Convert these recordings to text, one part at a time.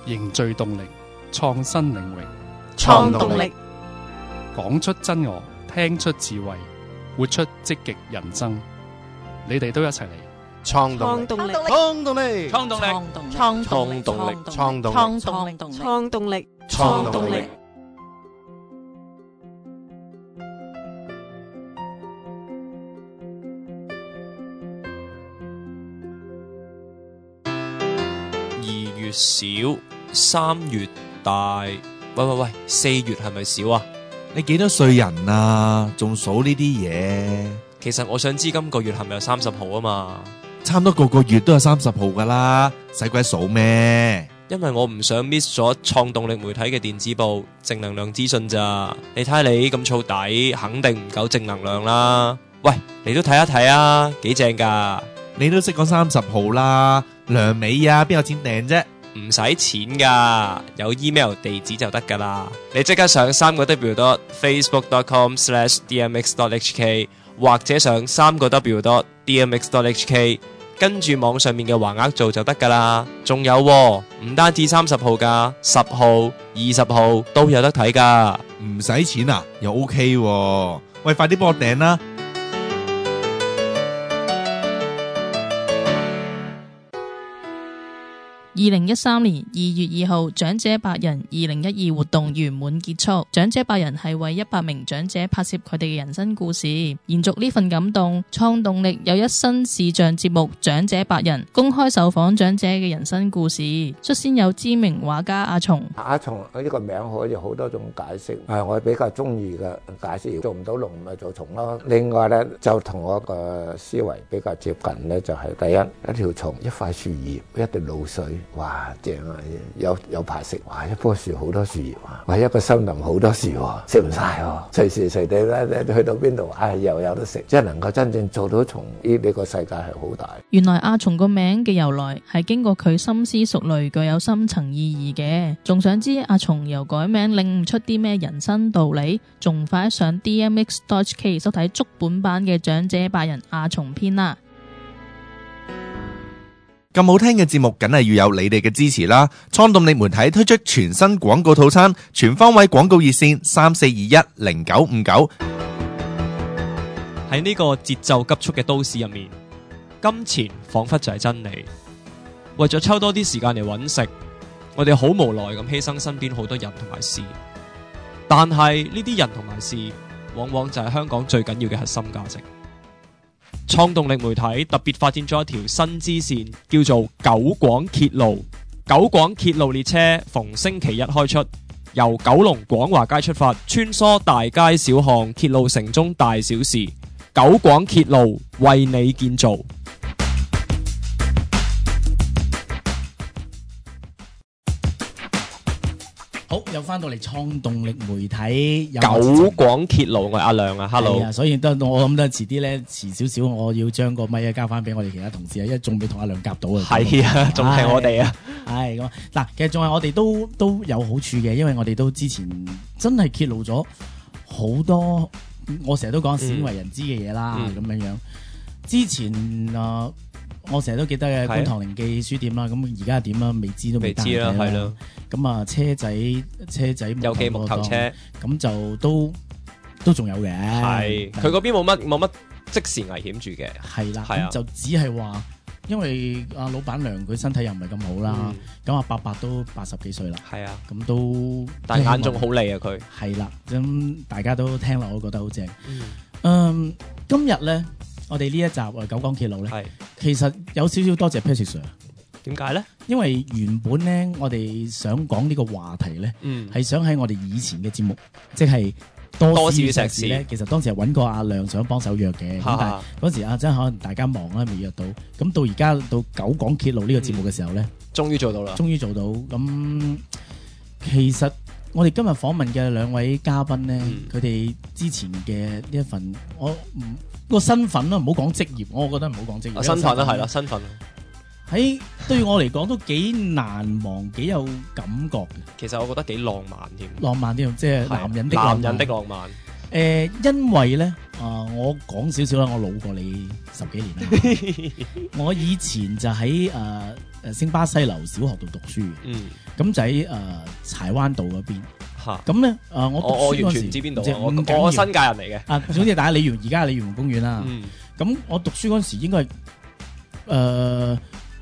凝聚動力，創新領域， 創動力， 講出真我，聽出智慧，活出積極人生。你哋都一齊嚟創動力， 創動力， 創動力， 創動力， 創動力，創動力， 創動力，創動力， 創動力。 2月小，3月大。喂，4月係咪少啊？ 你幾多歲人啊？仲數呢啲嘢？ 其實我想知今個月係咪有30號啊嘛？ 差唔多個月都有30號噶啦，使鬼數咩？ 因為我唔想 miss 咗創動力媒體嘅電子報正能量資訊咋。你睇下你咁燥底，肯定唔夠正能量啦。喂，你都睇一睇啊，幾正噶！ 你都識講30號啦，梁美啊，邊有錢訂啫？ 唔使錢噶，有 email 地址就得噶啦。你即刻上3w.facebook.com/dmx.hk 或者上3w.dmx.hk， 跟住網上面嘅橫額做就得噶啦。仲有喎，唔單止30號噶，10號、20號都有得睇噶。 唔使錢啊，又 OK 喎。喂，快啲幫我訂啦 ！2013年2月2號，長者百人2012活動圓滿結束。長者百人係為100名長者拍攝佢哋嘅人生故事。延續呢份感動，創動力有一新視像節目《長者百人》，公開受訪長者嘅人生故事。率先有知名畫家阿松。 阿松呢個名可以好多種解釋，我比較中意嘅解釋，做唔到龍咪做蟲咯。另外咧就同我個思維比較接近咧，就係第一條蟲，一塊樹葉，一滴露水。哇，正啊！有排食，哇！一棵樹好多樹葉啊，哇！一個森林好多樹，食唔晒喎。隨時隨地咧去到邊度，又有得食，即係能夠真正做到蟲呢個世界係好大。 原來阿松個名嘅由來係經過佢深思熟慮，具有深層意義嘅。仲想知阿松由改名領悟出啲咩人生道理？仲快上 DMX.HK 收睇足本版嘅長者百人阿松篇啦！ 咁好聽嘅節目，梗係要有你哋嘅支持啦！創動力媒體推出全新廣告套餐，全方位廣告熱線34210959。 喺呢個節奏急速嘅都市入面，金錢仿佛就係真理。為咗抽多啲時間嚟揾食，我哋好無奈咁犧牲身邊好多人同埋事。但係呢啲人同埋事，往往就係香港最緊要嘅核心價值。創動力媒體特別發展咗一條新支線，叫做九廣鐵路。九廣鐵路列車逢星期一開出，由九龍廣華街出發，穿梭大街小巷，鐵路城中大小事。九廣鐵路為你建造。 好，又翻到嚟創動力媒體九廣鐵路，我係阿亮啊 ，hello。 所以我諗都遲啲咧，遲少少，我要將個咪交翻俾我哋其他同事啊，因為仲未同阿亮夾到啊。 係啊，仲係我哋啊。 係咁嗱，其實仲係我哋都有好處嘅，因為我哋都之前真係揭露咗好多，我成日都講鮮為人知嘅嘢啦，咁樣樣。之前我成日都記得嘅觀塘靈記書店啦，咁而家點啦？未知都未知啦，係咯。咁啊，車仔有記木頭車， 咁就都仲有嘅。 係佢嗰邊冇乜即時危險住嘅。 係啦，咁就只係話，因為阿老闆娘佢身體又唔係咁好啦，咁阿伯伯都80幾歲啦。係啊，咁都但眼仲好利啊佢。 係啦，咁大家都聽落，我覺得好正。今日咧。我哋呢一集九廣鐵路咧，其實有少少多謝 Patrick Sir。 點解咧？ 因為原本咧，我哋想講呢個話題咧，係想喺我哋以前嘅節目，即係多士與石屎咧。其實當時係揾過阿亮想幫手約嘅，咁但係嗰時真係可能大家忙啦，未約到。咁到而家到九廣鐵路呢個節目嘅時候咧， 終於做到啦。終於做到。咁其實我哋今日訪問嘅兩位嘉賓咧，佢哋之前嘅呢一份，個身份啦，唔好講職業，我覺得唔好講職業。 身份啦，係啦，身份喺對我嚟講都幾難忘，幾有感覺嘅。 其實我覺得幾浪漫添。 浪漫添，即係男人的浪漫。 因為咧我講少少啦，我老過你10幾年啦。我以前就喺星巴西樓小學度讀書嘅，咁就喺柴灣道嗰邊。咁咧我讀書嗰時我完全唔知邊度， 我新界人嚟嘅。 總之大家而家係鯉魚門公園啦。咁我讀書嗰時應該係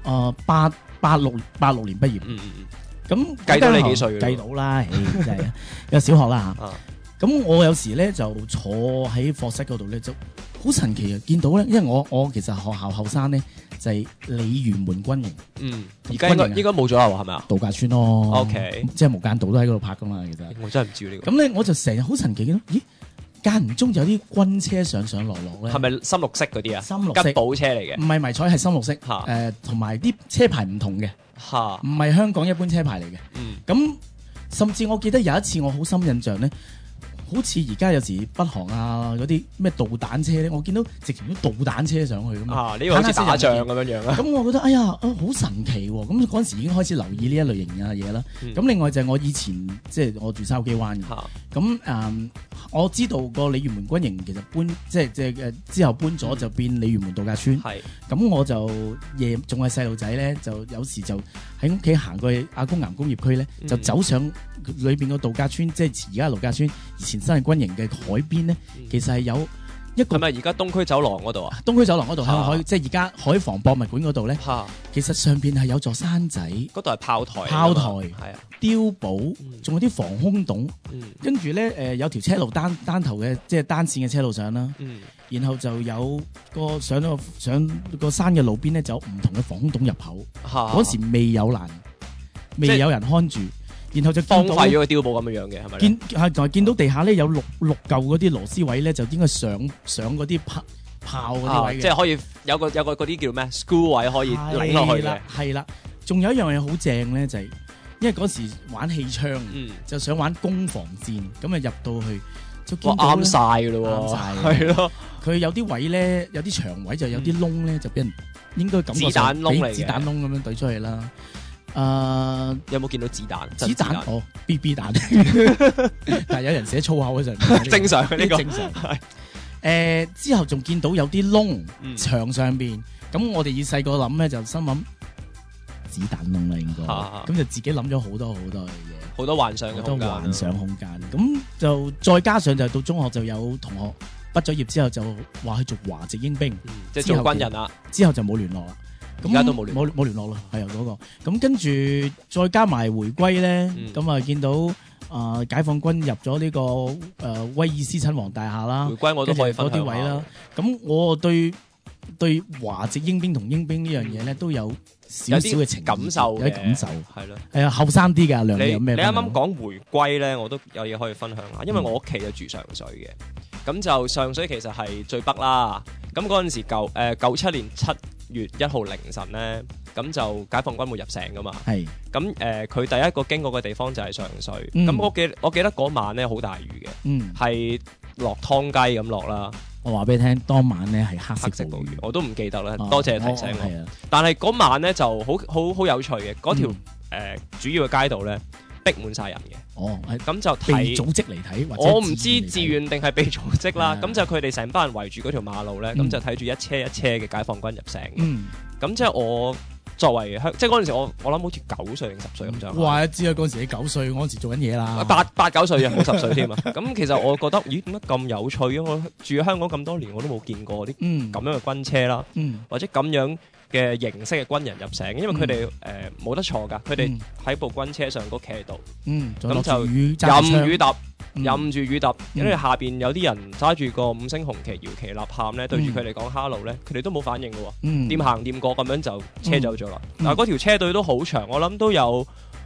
86年畢業。咁計到你幾歲？ 計到啦，真係有小學啦嚇。咁我有時咧就坐喺課室嗰度咧，就好神奇啊！見到咧，因為我其實學校後生咧就係鯉魚門軍營。 而家應該冇咗啦，係咪啊？ 度假村咯。 OK， 即係無間道都喺嗰度拍噶嘛，其實。 我真係唔知呢個。 咁咧我就成日好神奇見到，咦？間唔中有啲軍車上落咧。 係咪深綠色嗰啲啊？ 深綠色吉寶車嚟嘅。 唔係迷彩，係深綠色。同埋啲車牌唔同嘅。唔係香港一般車牌嚟嘅。咁甚至我記得有一次我好深印象咧。好似而家有時北韓啊嗰啲咩導彈車咧，我見到直情都導彈車上去咁啊！ 呢個好似打仗咁樣啊！ 咁我覺得哎呀好神奇喎！咁嗰陣時已經開始留意呢一類型嘅嘢啦。咁另外就係我以前即係我住筲箕灣嘅。咁我知道個鯉魚門軍營其實搬即係之後搬咗就變鯉魚門度假村。咁我就夜仲係細路仔咧，就有時就喺屋企行過去阿公岩工業區咧，就走上裏邊個度假村，即係而家度假村以前新嘅軍營嘅海邊咧，其實係有一個。係咪而家東區走廊嗰度啊？東區走廊嗰度向海，即係而家海防博物館嗰度咧。其實上邊係有座山仔，嗰度係炮台。炮台係啊，碉堡，仲有啲防空洞。跟住咧，有條車路單頭嘅，即係單線嘅車路上啦。然後就有個上個山嘅路邊咧，就有唔同嘅防空洞入口。嗰時未有人看住。然後就荒廢咗個碉堡咁樣嘅，係咪？仲係見到地下咧有六嚿嗰啲螺絲位咧，就應該上嗰啲炮嗰啲位嘅，即係可以有個嗰啲叫咩 school 位可以擰落去嘅。係啦，仲有一樣嘢好正咧，就係因為嗰時玩氣槍，就想玩攻防戰，咁啊入到去就見到啱晒㗎咯喎，係咯。佢有啲位咧，有啲長位就有啲窿咧，就俾人應該感覺上俾子彈窿咁樣懟出去啦。有冇見到子彈？子彈BB 彈，但係有人寫粗口嗰陣，正常呢個正常。之後仲見到有啲窿牆上邊，咁我哋以細個諗咧就心諗子彈窿啦，應該咁就自己諗咗好多嘅嘢，好多幻想嘅空間。咁就再加上就到中學就有同學畢咗業之後就話去做華籍英兵，即係做軍人啦。之後就冇聯絡啦。而家都冇聯絡啦，係啊嗰個。咁跟住再加埋回歸咧，咁啊見到解放軍入咗呢個威爾斯親王大廈啦，回歸我都可以分享啲位啦。咁我對華籍英兵同英兵呢樣嘢咧都有少少嘅情感受，有啲感受係咯。係啊，後生啲㗎，兩樣有咩？你啱啱講回歸咧，我都有嘢可以分享下，因為我屋企就住上水嘅，咁就上水其實係最北啦。咁嗰陣時97年7月1號凌晨咧，咁就解放軍會入城噶嘛。係。咁佢第一個經過嘅地方就係上水。咁我記得嗰晚咧好大雨嘅，係落湯雞咁落啦。我話俾你聽，當晚咧係黑色暴雨，我都唔記得啦。多謝提醒我。但係嗰晚咧就好有趣嘅，嗰條主要嘅街道咧逼滿晒人嘅。咁就被組織嚟睇，我唔知自願定係被組織啦。咁就佢哋成班人圍住嗰條馬路咧，咁就睇住一車一車嘅解放軍入城嘅。咁即係我作為即係嗰陣時我諗好似9歲定10歲咁就。哇！知啊，嗰陣時你9歲，我嗰陣時做緊嘢啦。8、9歲啊，冇10歲添啊。咁其實我覺得，咦？點解咁有趣嘅？我住喺香港咁多年，我都冇見過啲咁樣嘅軍車啦，或者咁樣嘅形式嘅軍人入城，因為佢哋冇得坐㗎，佢哋喺部軍車上嗰企喺度，咁就任雨揼，任住雨揼，因為下邊有啲人揸住個5星紅旗搖旗吶喊咧，對住佢哋講 hello 咧，佢哋都冇反應嘅喎，掂行掂過咁樣就車走咗啦。但係嗰條車隊都好長，我諗都有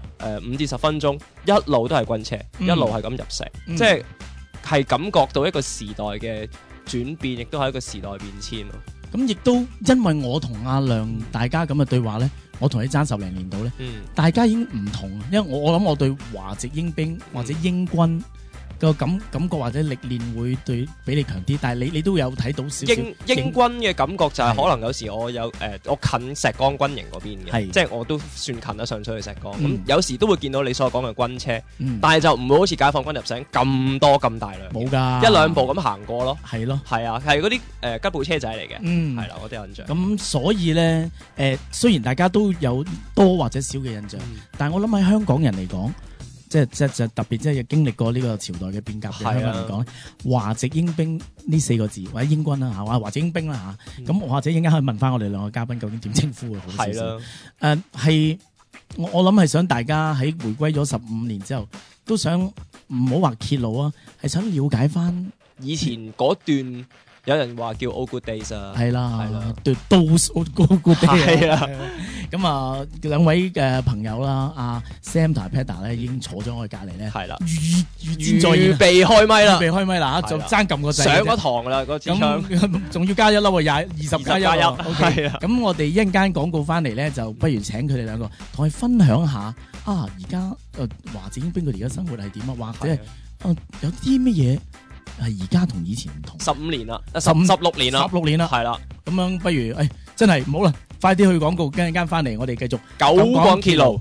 5至10分鐘，一路都係軍車，一路係咁入城，即係感覺到一個時代嘅轉變，亦都係一個時代變遷咯。咁亦都因為我同阿亮大家咁嘅對話咧，我同你爭10零年度咧，大家已經唔同，因為我諗我對華籍英兵或者英軍個感覺或者歷練會對比你強啲，但係你都有睇到少少英軍嘅感覺就係可能有時我有我近石崗軍營嗰邊嘅，即係我都算近得上出去石崗。咁有時都會見到你所講嘅軍車，但係就唔會好似解放軍入城咁多咁大量， 冇㗎， 一兩部咁行過咯。 係咯， 係啊，係嗰啲吉普車仔嚟嘅，係啦，我都有印象。 咁所以咧雖然大家都有多或者少嘅印象，但係我諗喺香港人嚟講，即係特別即係經歷過呢個朝代嘅變革嘅香港人嚟講咧，華籍英兵呢4個字或者英軍啦嚇，華籍英兵啦嚇，咁或者陣間可以問翻我哋兩個嘉賓究竟點稱呼啊？好少少係我諗係想大家喺回歸咗15年之後，都想唔好話揭露啊，係想了解翻以前嗰段。有人話叫 Old Good Days 啊， 係啦，those Old Good Days 係啊。咁啊，兩位嘅朋友啦，阿 Sam 同 Panda 咧已經坐咗我哋隔離咧， 係啦， 預備開咪啦， 預備開咪啦，就爭撳個掣， 上咗堂啦嗰支槍， 仲要加1粒喎，20加1。 OK， 咁我哋一陣間廣告翻嚟咧，就不如請佢哋兩個同我哋分享下而家華籍英兵佢哋而家生活係點啊，或者係有啲乜嘢係而家同以前唔同 ，15年啦，16年啦 ，16年啦， 係啦。 咁樣不如真係唔好啦，快啲去廣告，跟陣間翻嚟，我哋繼續九廣鐵路。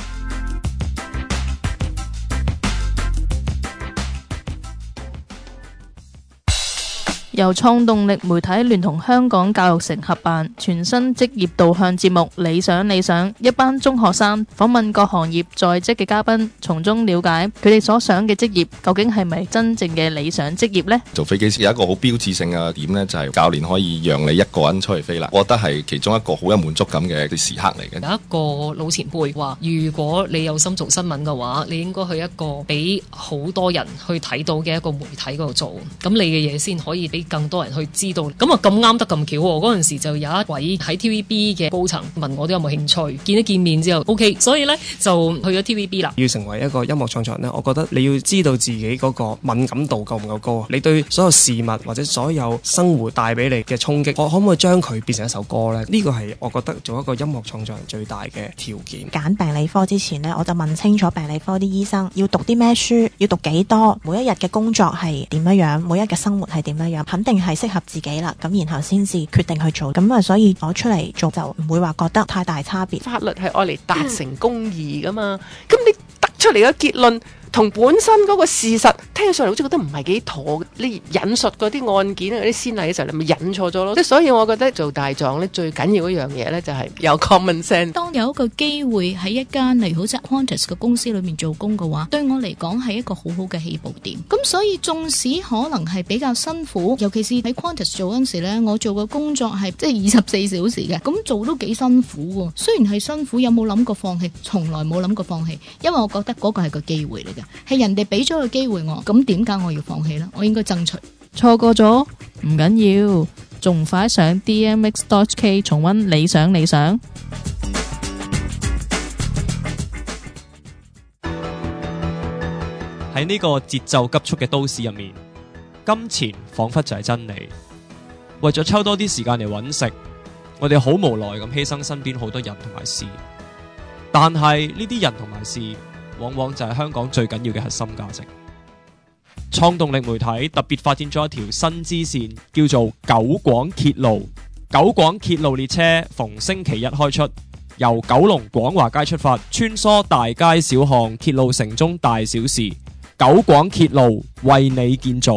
由創動力媒體聯同香港教育城合辦全新職業導向節目《理想理想》，一班中學生訪問各行業在職嘅嘉賓，從中了解佢哋所想嘅職業究竟係咪真正嘅理想職業呢？ 做飛機師有一個好標誌性嘅點呢，就係教練可以讓你一個人出去飛啦。我覺得係其中一個好有滿足感嘅時刻嚟嘅。 有一個老前輩話，如果你有心做新聞嘅話，你應該去一個俾好多人去睇到嘅一個媒體嗰度做，咁你嘅嘢先可以俾更多人去知道。咁啊咁啱得咁巧喎，嗰陣時就有一位喺 TVB 嘅高層問我哋有冇興趣，見一見面之後 OK， 所以呢就去咗 TVB 啦。 要成為一個音樂創作人呢，我覺得你要知道自己嗰個敏感度夠唔夠高，你對所有事物或者所有生活帶俾你嘅衝擊，我可唔可以將佢變成一首歌呢？呢個係我覺得做一個音樂創作人最大嘅條件。 揀病理科之前呢，我就問清楚病理科啲醫生要讀啲咩書，要讀幾多，每一日嘅工作係點樣樣，每一日嘅生活係點樣樣，肯定係適合自己啦，咁然後先至決定去做。咁啊，所以我出嚟做就唔會話覺得太大差別。 法律係愛嚟達成公義噶嘛，咁你得出嚟嘅結論同本身嗰個事實聽上嚟好似覺得唔係幾妥，你引述嗰啲案件嗰啲先例嘅時候，你咪引錯咗咯。即係所以我覺得做大狀咧最緊要一樣嘢咧就係有 common sense。 當有一個機會喺一間例如好似 Qantas 嘅公司裏面做工嘅話，對我嚟講係一個好好嘅起步點。咁所以縱使可能係比較辛苦，尤其是喺 Qantas 做嗰陣時咧，我做嘅工作係即係24小時嘅，咁做都幾辛苦喎。雖然係辛苦，有冇諗過放棄？從來冇諗過放棄，因為我覺得嗰個係個機會嚟嘅。係人哋俾咗個機會我，咁點解我要放棄呢？我應該爭取。 錯過咗唔緊要，仲快上 DMX.HK 重溫理想理想。 喺呢個節奏急速嘅都市入面，金錢仿佛就係真理。為咗抽多啲時間嚟揾食，我哋好無奈咁犧牲身邊好多人同埋事。但係呢啲人同埋事，往往就係香港最緊要嘅核心價值。創動力媒體特別發展咗一條新支線，叫做九廣鐵路。九廣鐵路列車逢星期一開出，由九龍廣華街出發，穿梭大街小巷，鐵路城中大小事。九廣鐵路為你建造。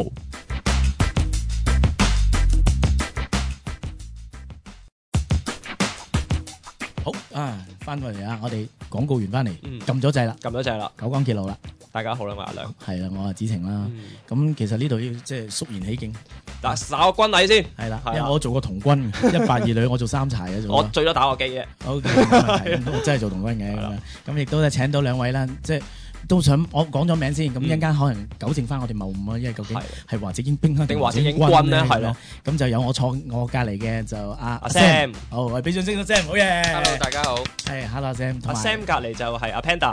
好翻過嚟啊！我哋廣告完翻嚟，撳咗掣啦， 撳咗掣啦， 九廣鐵路啦。 大家好啦，我阿亮， 係啦，我係子晴啦。咁其實呢度要即係肅然起敬， 嗱，打個軍禮先， 係啦，因為我做過童軍，182旅，我做3柴嘅， 我最多打個機嘅。 OK，我真係做童軍嘅咁亦都係請到兩位啦，即係。都想我講咗名先，咁一陣間可能糾正翻我哋謬誤啊，因為究竟係華籍英兵定華籍英軍咧？係咯，咁就有我坐我隔離嘅就阿 Sam， 好，我哋俾掌聲，Sam， 好嘢 ，Hello， 大家好， 係 Hello Sam， 阿 Sam 隔離就係阿 Panda，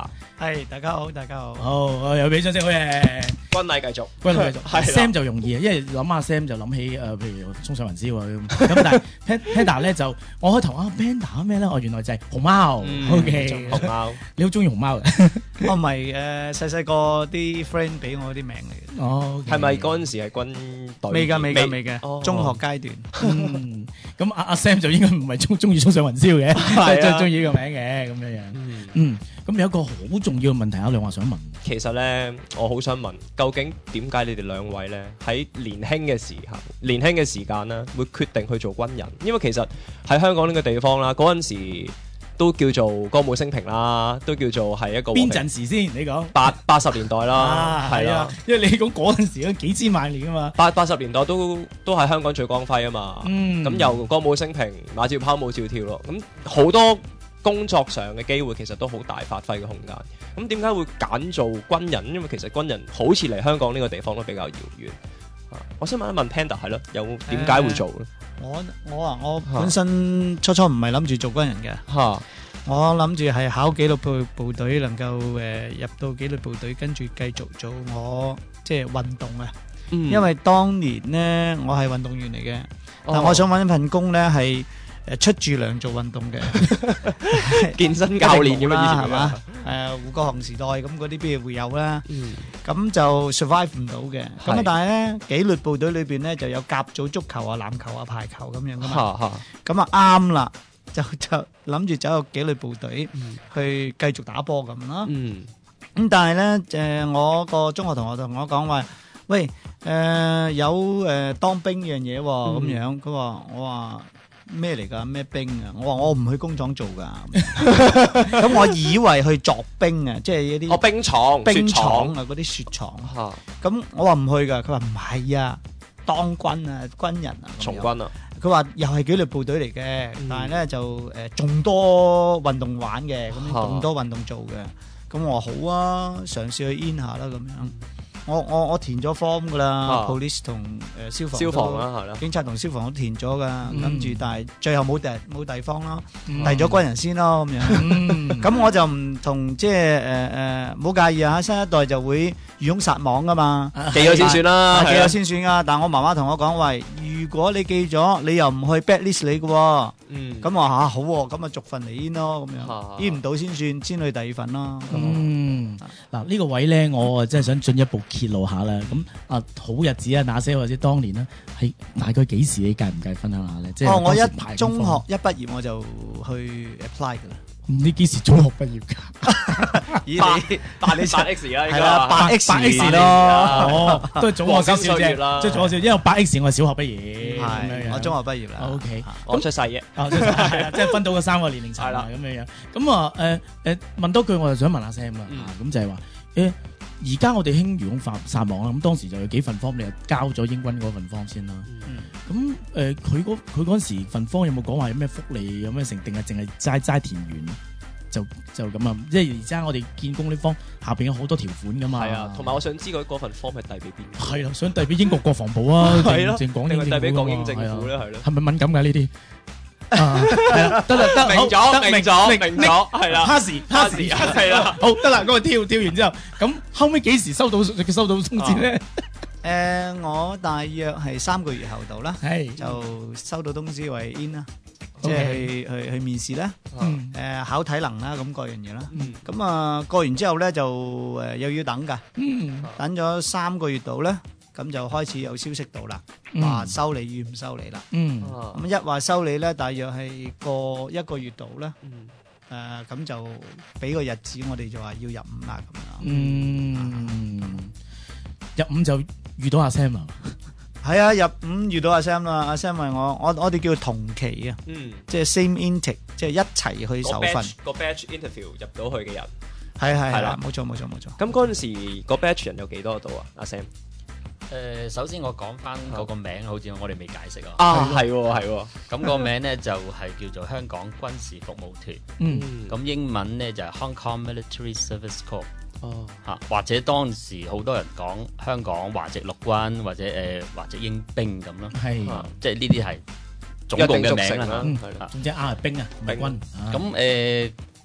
係大家好，大家好。 好，又俾掌聲，好嘢！ 軍禮繼續， 軍禮繼續。 係啦 Sam 就容易啊，因為諗下 Sam 就諗起譬如衝上雲霄啊咁。但係 Panda 咧就我開頭Panda 咩咧？原來就係熊貓。OK， 熊貓， 你好中意熊貓嘅？ 我唔係細細個啲 friend 俾我啲名嚟嘅。 哦， 係咪嗰陣時係軍隊？ 未㗎，中學階段。 咁阿 Sam 就應該唔係中意衝上雲霄嘅，即係中意呢個名嘅咁樣樣。咁有一個好重要嘅問題啊，兩話想問。 其實咧，我好想問，究竟點解你哋兩位咧喺年輕嘅時間咧，會決定去做軍人？因為其實喺香港呢個地方啦，嗰陣時都叫做歌舞升平啦，都叫做係一個邊陣時先？你講 80年代啦，係啊， 因為你講嗰陣時都幾千萬年啊嘛 ，80年代都係香港最光輝啊嘛。咁由歌舞升平，馬照跑，舞照跳咯。咁好多工作上嘅機會其實都好大發揮嘅空間。咁點解會揀做軍人？因為其實軍人好似嚟香港呢個地方都比較遙遠。我想問一問 Panda 係咯，有點解會做咧？ 我本身初唔係諗住做軍人嘅，我諗住係考紀律部隊，能夠入到紀律部隊，跟住繼續做我即係運動啊。因為當年呢，我係運動員嚟嘅，但我想揾一份工呢係出住糧做運動嘅健身教練咁樣， 係嘛？胡國雄時代咁嗰啲邊會有啦？咁就 survive 唔到嘅。咁但係咧紀律部隊裏邊咧就有甲組足球啊、籃球啊、排球咁樣噶嘛。咁啊啱啦，就諗住走入紀律部隊去繼續打波咁啦。咁但係咧我個中學同學同我講話，喂有當兵呢樣嘢喎，咁樣佢話我話。咩嚟㗎？咩兵啊？我話我唔去工廠做㗎。咁我以為去作兵啊，即係一啲冰廠啊，嗰啲雪廠。咁我話唔去㗎。佢話唔係啊，當軍啊，軍人啊， 從軍啊。 佢話又係紀律部隊嚟嘅，但係咧就仲多運動玩嘅，咁仲多運動做嘅。咁我話好啊，嘗試去 in 下啦咁樣。我填咗 form 噶啦，police 同消防啦，係啦， 警察同消防都填咗噶，跟住但係最後冇地方咯，遞咗軍人先咯咁樣。咁我就唔同即係冇介意啊，新一代就會漁翁撒網噶嘛， 記咗先算啦， 記咗先算噶。但係我媽媽同我講話，如果你記咗，你又唔去 blacklist 你嘅，咁話嚇好喎，咁啊逐份嚟 in 咯，咁樣 in 唔到先算，先去第二份咯。 嗱呢個位咧，我真係想進一步揭露下啦。咁好日子啊，那些或者當年啦，係大概幾時？你介唔介分享下咧？即係我一中學一畢業我就去 apply 噶啦。 你幾時中學畢業㗎？ 八 X 啦， 係啦，8X 咯。哦，都係早我少少啫，即係早我少，因為8X 我係小學畢業， 係我中學畢業啦。 OK， 我出世嘅， 係啦，即係分到個3個年齡層啦，咁樣樣。咁問多句，我就想問下 Sam 啦。咁就係話而家我哋興漁翁撒網啦，咁當時就有幾份 form，你就交咗英軍嗰份 form 先啦。咁佢嗰陣時份 form 有冇講話有咩福利，有咩成，定係淨係齋田園就咁啊？即係而家我哋見工呢方下邊有好多條款噶嘛。 係啊，同埋我想知嗰份 form 係遞俾邊個？ 係啦，想遞俾英國國防部啊， 係咯， 定係遞俾港英政府咧？係咯， 係咪敏感㗎呢啲？係啦，得，明咗，係啦，pass，係啦，好得啦，嗰個跳完之後，咁後尾幾時收到通知咧？ 我大約係3個月後度啦，就收到通知為 in 啦，即係去面試啦，考體能啦，咁各樣嘢啦。咁啊過完之後咧就又要等㗎，等咗3個月度咧。咁就開始有消息到啦，話收你與唔收你啦。咁一話收你咧，大約係過1個月度啦。咁就俾個日子，我哋就話要入伍啦咁樣。 入伍就遇到阿 Sam 啊？ 係啊，入伍遇到阿 Sam 啦。阿 Sam 係我哋叫同期啊，即係 same intake，即係一齊去受訓。 個 batch interview 入到去嘅人係啦，冇錯。 咁嗰陣時個 batch 人有幾多度啊？阿 Sam？ 首先我講翻嗰個名，好似我哋未解釋啊。係喎。咁個名咧就係叫做香港軍事服務團。咁英文咧就係 Hong Kong Military Service Corps。或者當時好多人講香港華籍陸軍或者華籍英兵咁咯。係，即係呢啲係總共嘅名啦。 總之係兵啊，唔係軍。 咁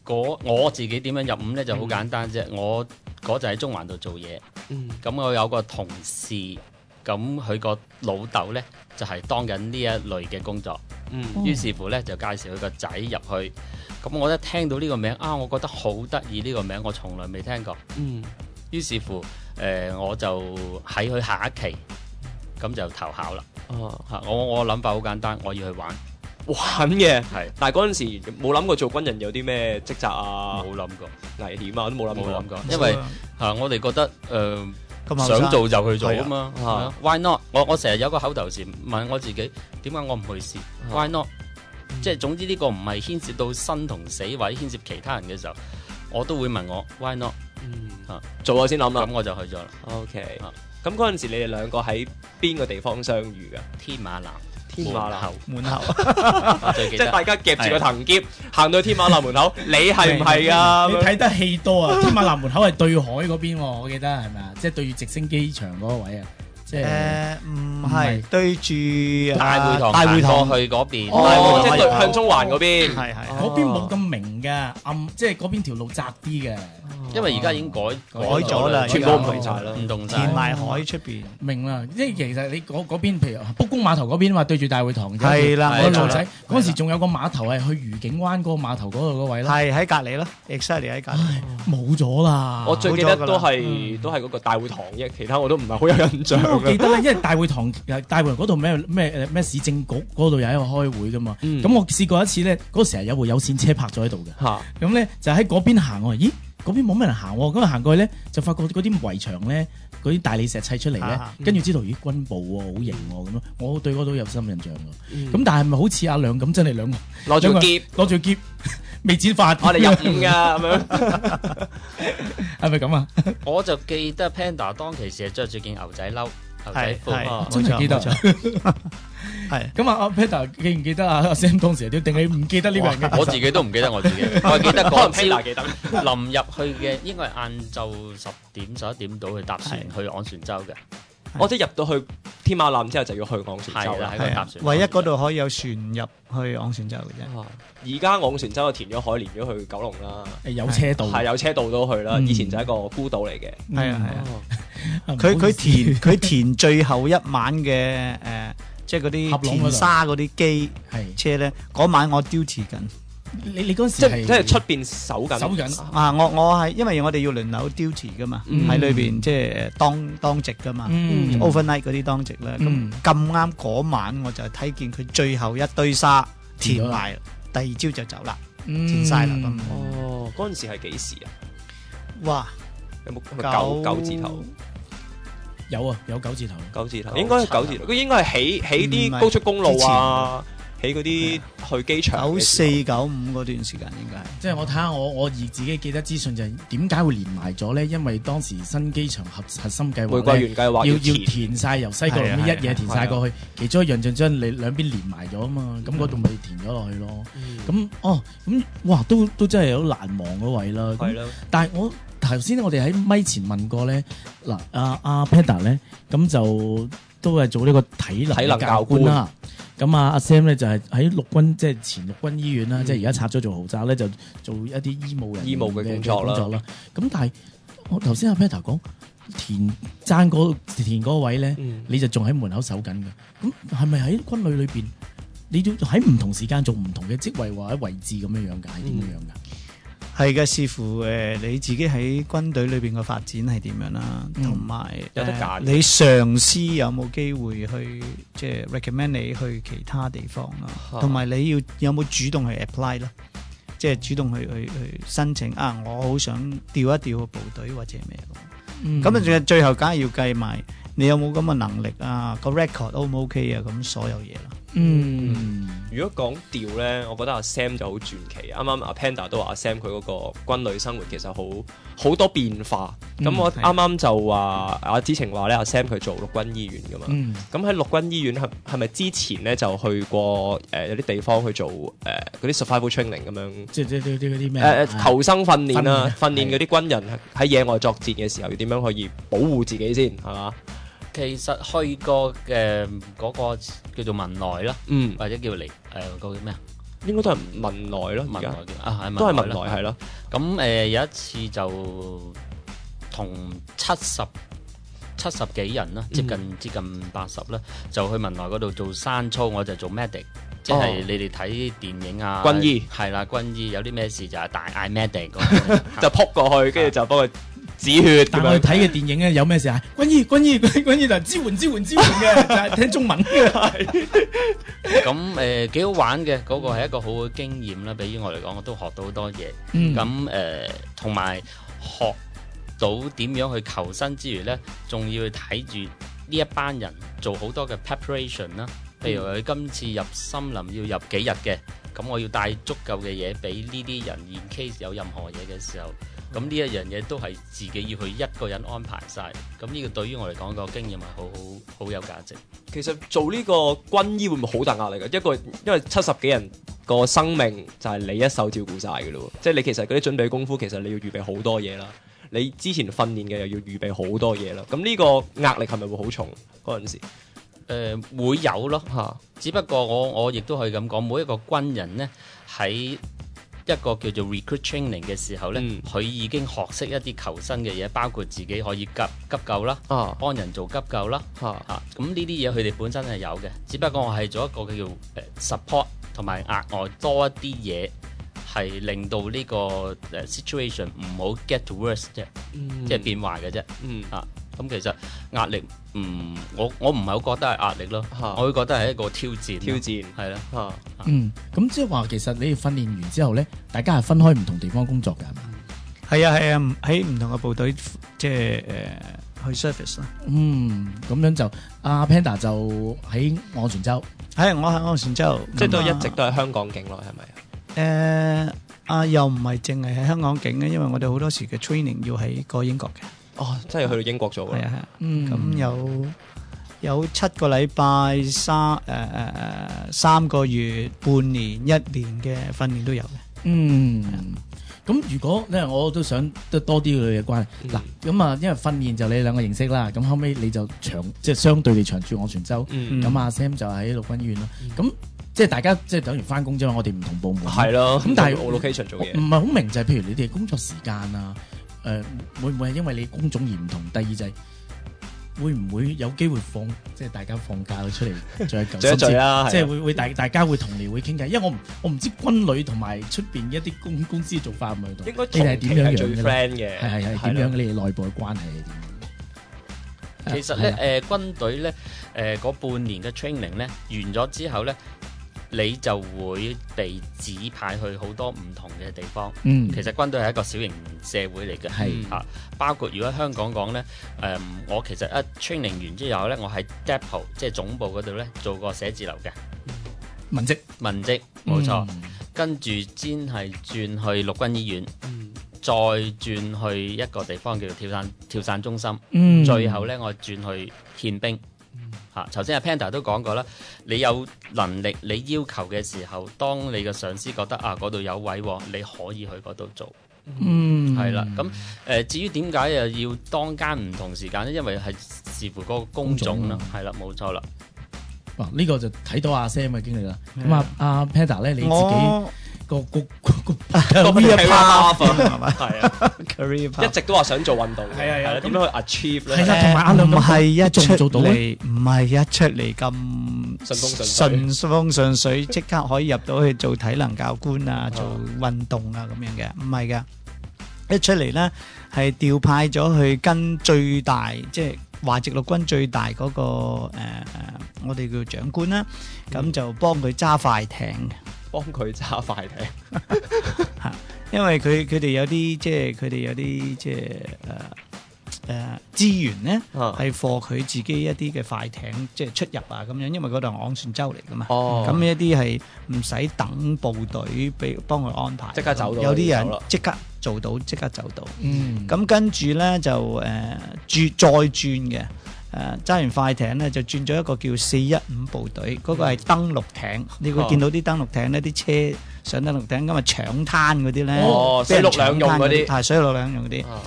我自己點樣入伍呢？就好簡單啫。我嗰陣喺中環度做嘢，咁我有個同事，咁佢個老豆呢，就係當緊呢一類嘅工作，於是乎呢，就介紹佢個仔入去。咁我一聽到呢個名我覺得好得意，呢個名我從來未聽過。於是乎我就喺佢下一期咁就投考啦。我諗法好簡單，我要去玩嘅。 係， 但係嗰陣時冇諗過做軍人有啲咩職責啊？ 冇諗過危險啊，都冇諗過。 因為我哋覺得想做就去做啊嘛。Why not？ 我成日有個口頭禪問我自己，點解我唔去試？Why not？即係總之呢個唔係牽涉到生同死或者牽涉其他人嘅時候，我都會問我 Why not？ 做咗先諗啦。 咁我就去咗啦。 OK。咁嗰陣時你哋兩個喺邊個地方相遇㗎？ 天馬南。 門口， 即係大家夾住個藤篋行到天馬南門口，你係唔係啊？ 你睇得戲多啊！天馬南門口係對海嗰邊喎，我記得係咪啊？即係對住直升機場嗰個位啊！即係唔係對住大會堂過去嗰邊， 即係對向中環嗰邊。 係嗰邊冇咁明嘅，即係嗰邊條路窄啲嘅。 因為而家已經改咗啦， 全部唔同晒啦， 唔同晒。 填埋海出邊。 明啦，即係其實你嗰邊，譬如卜公碼頭嗰邊嘛，對住大會堂。 係啦， 我路仔嗰陣時仲有個碼頭係去愉景灣嗰個碼頭嗰度嗰位啦。 係喺隔離咯 ，exactly 喺隔離。 冇咗啦。 我最記得都係嗰個大會堂啫，其他我都唔係好有印象。 我記得咧，因為大會堂嗰度咩市政局嗰度有一個開會噶嘛。咁我試過一次咧，嗰時係有部有線車泊咗喺度嘅。咁咧就喺嗰邊行，我話咦？嗰邊冇咩人行喎，咁行過去咧就發覺嗰啲圍牆咧，嗰啲大理石砌出嚟咧，跟住知道咦軍部喎，好型喎咁咯，我對嗰度有深印象㗎。咁但係咪好似阿亮咁真係兩個攞住喼未剪髮， 我哋入伍㗎咁樣， 係咪咁啊？ 我就記得 Panda 當其時係着住件牛仔褸、牛仔褲， 真係記得。係咁啊！阿 Peter 記唔記得啊？阿 Sam 當時係點？定係唔記得呢個人嘅？ 我自己都唔記得我自己，我係記得嗰朝記得臨入去嘅應該係晏晝10點11點到去搭船去昂船洲嘅。 我即係入到去天馬南之後就要去昂船洲啦， 喺個搭船。 唯一嗰度可以有船入去昂船洲嘅啫。 而家昂船洲就填咗海，連咗去九龍啦。 有車道， 係有車道都去啦。以前就係一個孤島嚟嘅。 係啊。佢填最後一晚嘅即係嗰啲填沙嗰啲機車咧，嗰晚我 duty 緊。 你嗰時即係出邊守緊啊！我係因為我哋要輪流 duty 噶嘛，喺裏邊即係當值噶嘛，overnight 嗰啲當值咧。咁啱嗰晚我就睇見佢最後一堆沙填埋，第二朝就走啦，填晒啦咁。 哦，嗰陣時係幾時啊？ 哇！ 有冇九字頭？ 有啊，有9字頭。 9字頭應該係9字頭，佢應該係起啲高速公路啊，起嗰啲去機場。 94、95嗰段時間應該係。 即係我睇下我自己記得資訊就係點解會連埋咗咧？因為當時新機場核心計劃玫瑰園計劃要填晒由西九龍一嘢填晒過去，其中一樣就將你兩邊連埋咗啊嘛，咁嗰度咪填咗落去咯。咁哇都真係好難忘嗰位啦。係咯。但係我頭先我哋喺咪前問過咧，嗱阿 Panda 咧，咁就都係做呢個體能教官啦。咁阿 Sam 咧就係喺陸軍，即係前陸軍醫院啦，即係而家拆咗做豪宅咧，就做一啲醫務嘅工作啦。咁但係我頭先阿 Panda 講填嗰個位咧，你就仲喺門口守緊嘅。咁係咪喺軍旅裏邊，你要喺唔同時間做唔同嘅職位或者位置咁樣樣㗎？係點樣樣㗎？ 係嘅，視乎你自己喺軍隊裏邊嘅發展係點樣啦，同埋有得揀。 你上司有冇機會去即係 recommend 你去其他地方啦，同埋你要有冇主動去 apply 啦，即係主動去申請啊！我好想調一調個部隊或者咩咁。咁啊，最後梗係要計埋你有冇咁嘅能力啊，個 record O 唔 OK 啊，咁所有嘢啦。 如果講調咧，我覺得阿 Sam 就好傳奇。啱啱阿 Panda 都話阿 Sam 佢嗰個軍旅生活其實好多變化。咁我啱啱就話阿知情話咧，阿 Sam 佢做陸軍醫院噶嘛。咁喺陸軍醫院係咪之前咧就去過有啲地方去做嗰啲 survival training 咁樣？即係嗰啲咩？求生訓練啦，訓練嗰啲軍人喺野外作戰嘅時候要點樣可以保護自己先係嘛？ 其實去過嘅嗰個叫做文萊啦，或者叫嗰個叫咩啊？ 應該都係文萊咯，而家係都係文萊係咯。 咁有一次就同70幾人啦，接近80啦，就去文萊嗰度做山操，我就做 medic。即係你哋睇電影啊， 軍醫係啦，軍醫有啲咩事就係大嗌 medic 咁就撲過去，跟住就幫佢止血。 但我哋睇嘅電影咧，有咩事啊？軍醫就支援嘅，就係聽中文嘅。 咁幾好玩嘅，嗰個係一個好嘅經驗啦。比於我嚟講，我都學到好多嘢。咁同埋學到點樣去求生之餘咧，仲要去睇住呢一班人做好多嘅 preparation 啦。譬如佢今次入森林要入幾日嘅，咁我要帶足夠嘅嘢俾呢啲人，in case 有任何嘢嘅時候，咁呢一樣嘢都係自己要去一個人安排晒。咁呢個對於我嚟講個經驗係好有價值。 其實做呢個軍醫會唔會好大壓力㗎？因為70幾人個生命就係你一手照顧晒㗎咯，即係你其實嗰啲準備功夫其實你要預備好多嘢啦。你之前訓練嘅又要預備好多嘢啦。咁呢個壓力係咪會好重嗰陣時？ 會有咯，只不過我亦都可以咁講，每一個軍人呢，喺一個叫做 recruit training 嘅時候呢，佢已經學識一啲求生嘅嘢，包括自己可以急救啦，幫人做急救啦，咁呢啲嘢佢哋本身係有嘅，只不過我係做一個叫做support 同埋額外多一啲嘢，係令到呢個situation 唔好 get to worse 啫，即係變壞嘅啫，咁其實壓力我唔係好覺得係壓力咯，我會覺得係一個挑戰係啦。 咁即係話其實你哋訓練完之後咧，大家係分開唔同地方工作㗎，係嘛？ 係啊，喺唔同嘅部隊即係去 service 啦。 咁樣就阿 Panda 就喺昂船洲， 我喺昂船洲， 即係都一直都喺香港境內係咪啊？ 又唔係淨係喺香港境嘅，因為我哋好多時嘅 training 要喺過英國嘅。 真係去到英國做嘅。係啊，咁有7個禮拜、3個月、半年、1年嘅訓練都有嘅。 咁如果咧，我都想得多啲佢嘅關係。嗱，咁啊，因為訓練就你兩個認識啦，咁後尾你就即係相對地長住昂船洲，咁阿 Sam 就喺陸軍醫院咯。咁即係大家即係等於翻工啫嘛，我哋唔同部門。係咯。咁但係 location 做嘢， 唔係好明就係譬如你哋工作時間啊。會唔會係因為你工種而唔同？第二就係會唔會有機會即係大家放假出嚟再聚一聚啦？即係會大家會同僚會傾偈，因為我唔知軍旅同埋出邊一啲公司嘅做法係咪同？ 應該同期係最 friend 嘅， 係點樣？你哋內部嘅關係係點？ 其實咧軍隊咧嗰半年嘅 training 咧完咗之後咧，你就會被指派去好多唔同嘅地方。其實軍隊係一個小型社會嚟嘅，包括如果香港講呢，我其實一 training 完之後呢，我喺 depot 即係總部嗰度呢做過寫字樓嘅文職冇錯。跟住先係轉去陸軍醫院，再轉去一個地方叫做跳傘中心，最後呢，我轉去憲兵。頭先阿 Panda 都講過啦，你有能力，你要求嘅時候，當你嘅上司覺得嗰度有位，你可以去嗰度做。係啦。咁至於點解又要當間唔同時間呢？因為係視乎嗰個工種啦。係啦，冇錯啦。 呢個就睇到阿 Sam 嘅經歷啦。咁阿 Panda 咧，你自己個 career path 係咪？係啊 career path 一直都話想做運動，係啦，點樣去 achieve 咧？ 係啦，同埋阿亮唔係一出做到嚟，唔係一出嚟咁順風順水，即刻可以入到去做體能教官啊，做運動啊咁樣嘅，唔係㗎。一出嚟咧係調派咗去跟最大，即係華籍陸軍最大嗰個我哋叫長官啦，咁就幫佢揸快艇。 幫佢揸快艇， 因為佢哋有啲資源咧，係貨佢自己一啲嘅快艇即係出入啊咁樣，因為嗰度係昂船洲嚟噶嘛，咁一啲係唔使等部隊幫佢安排， 即刻走到， 有啲人即刻做到，即刻走到，咁跟住咧就再轉嘅。揸完快艇咧，就轉咗一個叫415部隊，嗰個係登陸艇。你會見到啲登陸艇呢，啲車上登陸艇，咁啊搶灘嗰啲咧， 水陸兩用嗰啲， 係水陸兩用嗰啲。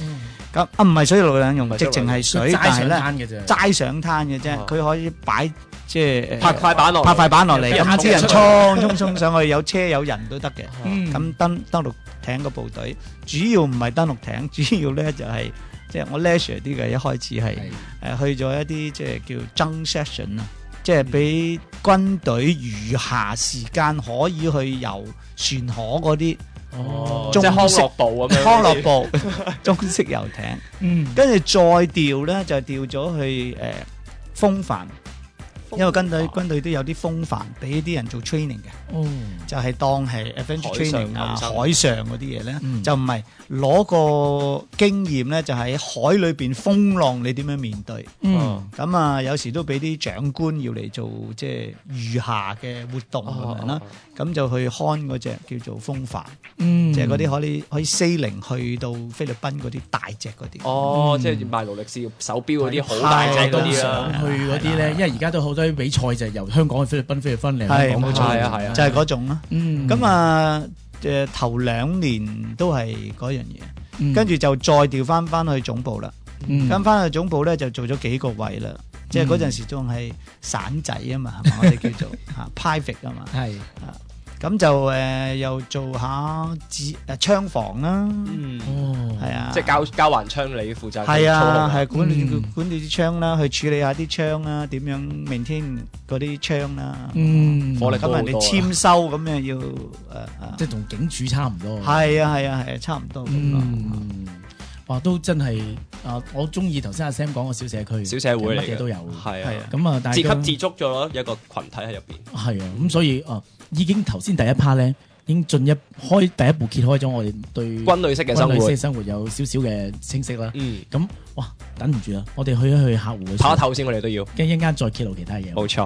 咁唔係水陸兩用，直情係水， 齋但係咧上攤嘅啫齋上攤嘅啫。佢可以擺即係拍塊板落嚟拍塊板落嚟， 有咁啲人車衝上去，有車有人都得嘅。咁登陸艇個部隊主要唔係登陸艇，主要咧就係即係我 leisure 啲嘅，一開始係去咗一啲即係叫 junk session 啊，即係俾軍隊餘下時間可以去遊船河嗰啲。 即係康樂部咁樣， 康樂部中式遊艇，跟住再調咧就調咗去風帆，因為軍隊都有啲風帆俾啲人做 training 嘅，就係當係 adventure training 啊，海上嗰啲嘢咧，就唔係攞個經驗咧，就喺海裏邊風浪你點樣面對，咁啊有時都俾啲長官要嚟做即係餘下嘅活動咁樣啦，咁就去看嗰隻叫做風帆，即係嗰啲可以 sailing 去到菲律賓嗰啲大隻嗰啲， 即係賣勞力士手錶嗰啲好大隻嗰啲啊， 去嗰啲咧，因為而家都好多比賽就係由香港去菲律賓嚟係香港冇錯， 係啊， 就係嗰種啦。咁啊頭2年都係嗰樣嘢，跟住就再調翻去總部啦。跟翻去總部咧就做咗幾個位啦，即係嗰陣時仲係散仔啊嘛，係嘛我哋叫做private 啊嘛。係咁就又做下槍房啦，係啊， 即係交還槍你負責， 係啊，係管理啲槍啦，去處理下啲槍啦，點樣 maintain 嗰啲槍啦， 火力咁人哋簽收咁樣要即係同警署差唔多。 係啊，差唔多咁咯。 哇，都真係我中意頭先阿 Sam 講個小社區， 小社會嚟嘅， 乜嘢都有， 係啊， 咁啊，但係自給自足咗咯，一個群體喺入邊。 係啊，咁所以已經頭先第一 part 咧，已經第一步揭開咗我哋對軍旅式嘅生活有少少嘅清晰啦。咁哇，等唔住啦，我哋去一去客戶嘅， 唞一唞先，我哋都要， 跟一陣間再揭露其他嘢。 冇錯。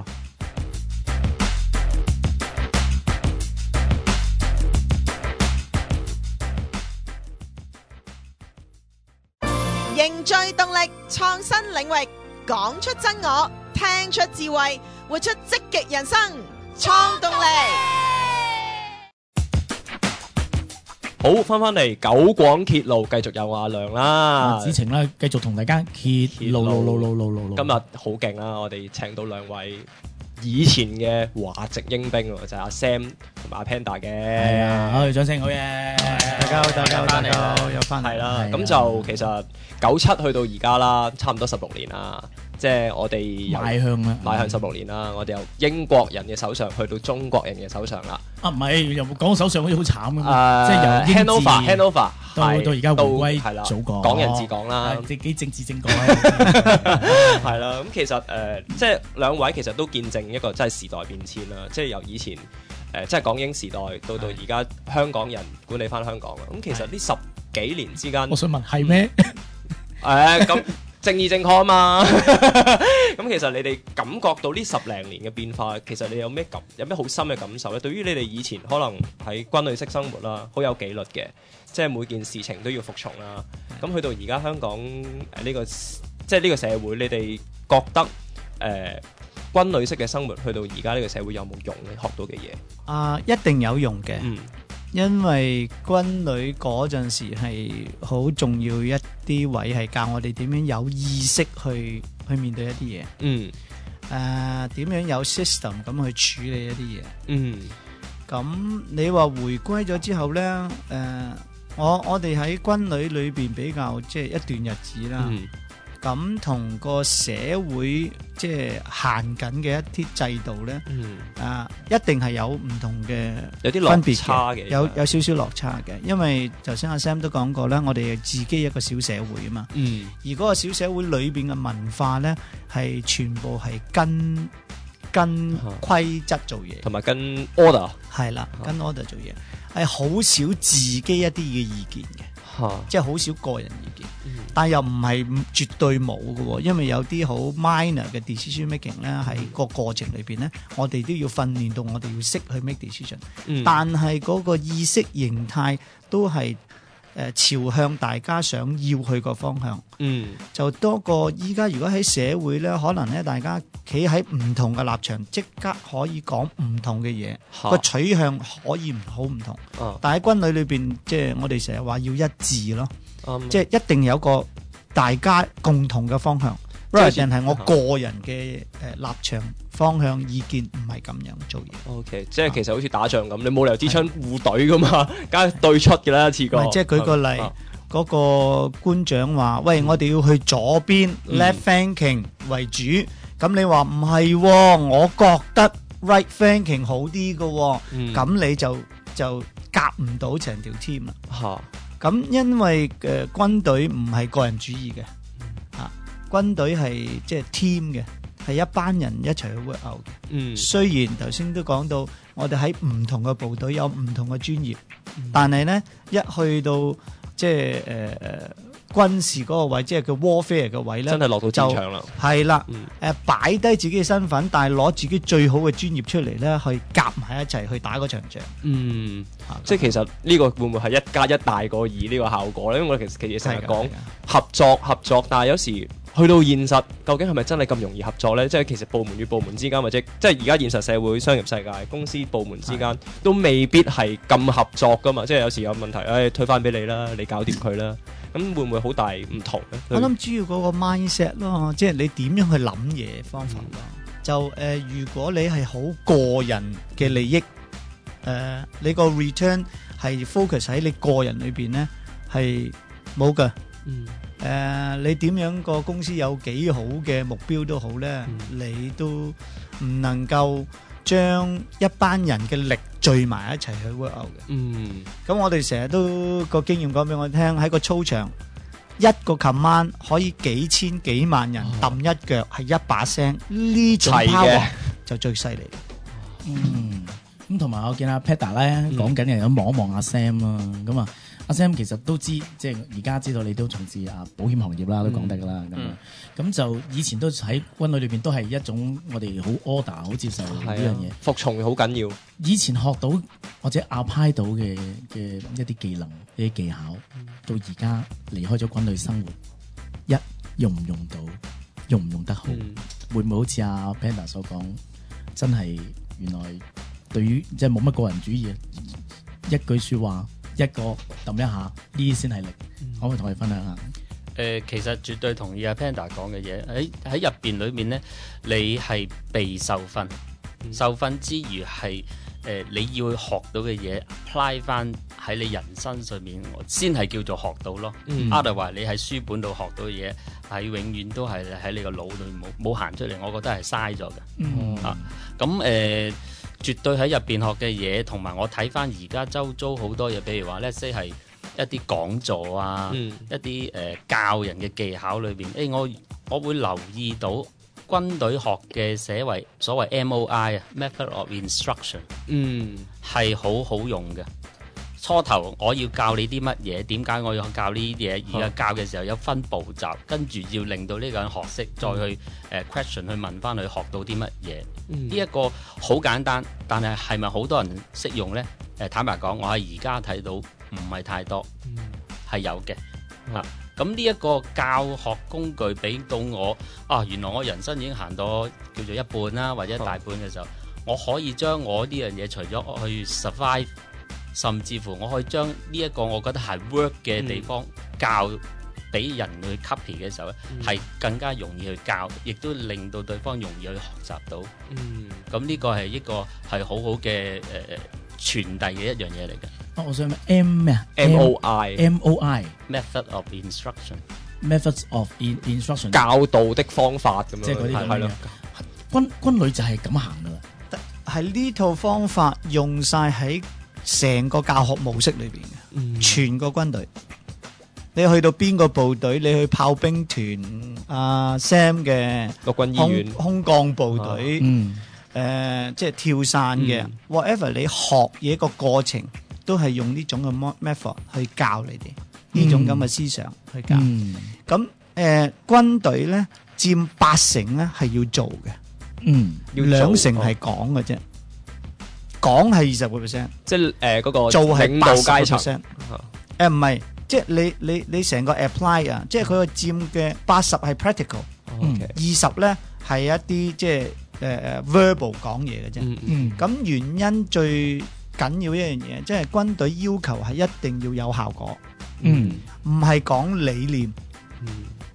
凝聚動力，創新領域，講出真我，聽出智慧，活出積極人生，創動力。 好，翻嚟九廣揭路，繼續有阿亮啦， 子晴啦，繼續同大家揭路。 今日好勁啦，我哋請到兩位以前嘅華籍英兵喎，就係阿 Sam 同埋阿 Panda 嘅。 係啊，好，掌聲好嘢！ 大家好，又翻嚟。 係啦，咁就其實97去到而家啦，差唔多16年啦。即係我哋邁向16年啦，我哋由英國人嘅手上去到中國人嘅手上啦。 唔係，又講手上好似好慘咁嘛。即係由 handover 到而家回歸祖國， 港人治港啦， 自己政治正確係啦。咁其實即係兩位其實都見證一個真係時代變遷啦。即係由以前即係港英時代到而家香港人管理翻香港啦。咁其實呢10幾年之間， 我想問係咩？ 咁。正義正確啊嘛，咁其實你哋感覺到呢10零年嘅變化，其實你有咩好深嘅感受咧？對於你哋以前可能喺軍旅式生活啦，好有紀律嘅，即係每件事情都要服從啦。咁去到而家香港呢個即係呢個社會，你哋覺得軍旅式嘅生活去到而家呢個社會有冇用咧？學到嘅嘢一定有用嘅。因為軍旅嗰陣時係好重要一啲位，係教我哋點樣有意識去面對一啲嘢。點樣有 system 咁去處理一啲嘢。咁你話回歸咗之後呢，我哋喺軍旅裏邊比較即係一段日子啦。咁同個社會即係行緊嘅一啲制度咧，一定係有唔同嘅有啲落差嘅， 有少少落差嘅。因為頭先阿 Sam 都講過啦，我哋自己一個小社會啊嘛，而嗰個小社會裏邊嘅文化咧，係全部係跟規則做嘢， 同埋跟 order 係啦，跟 order 做嘢，係好少自己一啲嘅意見嘅。即係好少個人意見，但又唔係絕對冇嘅，因為有啲好 minor 嘅 decision making 咧，喺個過程裏邊咧，我哋都要訓練到我哋要識去 make decision，但係嗰個意識形態都係朝向大家想要去個方向，就多過依家如果喺社會咧，可能咧大家企喺唔同嘅立場，即刻可以講唔同嘅嘢，個取向可以好唔同。但喺軍旅裏邊，即係我哋成日話要一致咯，即係一定有個大家共同嘅方向。rather than 係我個人嘅立場方向意見唔係咁樣做嘢。 OK， 即係其實好似打仗咁，你冇理由支槍互隊噶嘛，梗係對出嘅啦，一次過。 即係舉個例，嗰個官長話：喂，我哋要去左邊 left flanking 為主。咁你話唔係，我覺得 right flanking 好啲嘅。咁你就夾唔到成條 team 啦。咁因為軍隊唔係個人主義嘅。軍隊係即係 team 嘅，係一班人一齊去 work out 嘅。雖然頭先都講到，我哋喺唔同嘅部隊有唔同嘅專業，但係呢，一去到即係軍事嗰個位，即係叫 warfare 嘅位呢， 真係落到戰場啦。 係啦，擺低自己嘅身份，但係攞自己最好嘅專業出嚟呢，去夾埋一齊去打嗰場仗。 即係其實呢個會唔會係1+1大過2呢個效果呢？因為我其實成日講合作，但係有時去到現實，究竟係咪真係咁容易合作呢？即係其實部門與部門之間，或者即係而家現實社會、商業世界、公司部門之間，都未必係咁合作噶嘛。即係有時有問題，推返俾你啦，你搞掂佢啦。咁會唔會好大唔同呢？ 我諗主要嗰個 mindset 咯，即係你點樣去諗嘢方法咯。就如果你係好個人嘅利益，你個 return 係 focus 喺你個人裏邊呢，係冇㗎。你點樣個公司有幾好嘅目標都好呢，你都唔能夠將一班人嘅力聚埋一齊去 work out 嘅。咁我哋成日都個經驗講俾我聽，喺個操場一個 command 可以幾千幾萬人揼一腳，係一把聲，呢種 power 就最犀利。 咁同埋我見阿 Peter 咧講緊嘅，咁望一望阿 Sam 啦，咁啊阿 Sam 其實都知，即係而家知道你都從事保險行業啦，都講得噶啦，咁就以前都喺軍隊裏邊都係一種我哋好 order 好接受呢樣嘢， 服從好緊要。 以前學到或者 apply 到嘅一啲技能、一啲技巧，到而家離開咗軍隊生活，用唔用到，用唔用得好，會唔會好似阿 Peter 所講，真係原來對於即係冇乜個人主義，一句說話一個揼一下，呢啲先係力。可唔可以同你分享下？ 其實絕對同意阿 Panda 講嘅嘢。喺入邊裏面呢，你係被受訓，受訓之餘係你要學到嘅嘢 apply 翻喺你人生上面，先係叫做學到咯。otherwise 你喺書本度學到嘅嘢，係永遠都係喺你個腦裏冇行出嚟，我覺得係嘥咗嘅。咁絕對喺入邊學嘅嘢，同埋我睇翻而家周遭好多嘢，比如話呢，即係一啲講座啊，一啲教人嘅技巧裏邊，我會留意到軍隊學嘅寫為所謂 MOI 啊 ，Method of Instruction，係好好用嘅。初頭我要教你啲乜嘢，點解我要教呢啲嘢？而家教嘅時候有分步驟，跟住要令到呢個人學識，再去question 去問翻佢學到啲乜嘢。呢一個好簡單，但係係咪好多人識用呢？坦白講，我喺而家睇到唔係太多，係有嘅。咁呢一個教學工具俾到我，原來我人生已經行到叫做一半啦，或者大半嘅時候，我可以將我呢樣嘢除咗去 survive，甚至乎我可以將呢一個我覺得係 work 嘅地方教俾人去 copy 嘅時候咧，係更加容易去教，亦都令到對方容易去學習到。咁呢個係一個係好好嘅傳遞嘅一樣嘢嚟嘅。 我想問 MOI Method of Instruction。Methods of Instruction 教導的方法咁樣， 即係嗰啲係咯。軍旅就係咁行噶啦， 係呢套方法用晒喺成個教學模式裏邊嘅，全個軍隊。你去到邊個部隊，你去炮兵團Sam 嘅陸軍醫院空降部隊，即係跳傘嘅，whatever 你學嘢個過程都係用呢種嘅 method 去教你哋呢種咁嘅思想去教。咁軍隊咧佔80%咧係要做嘅，2成係講嘅啫。講係20%， 即係嗰個做係 80%。 唔係，即係你成個 apply 啊，即係佢個佔嘅80係 practical，20咧係一啲即係verbal 講嘢嘅啫。咁原因最緊要一樣嘢，即係軍隊要求係一定要有效果，唔係講理念。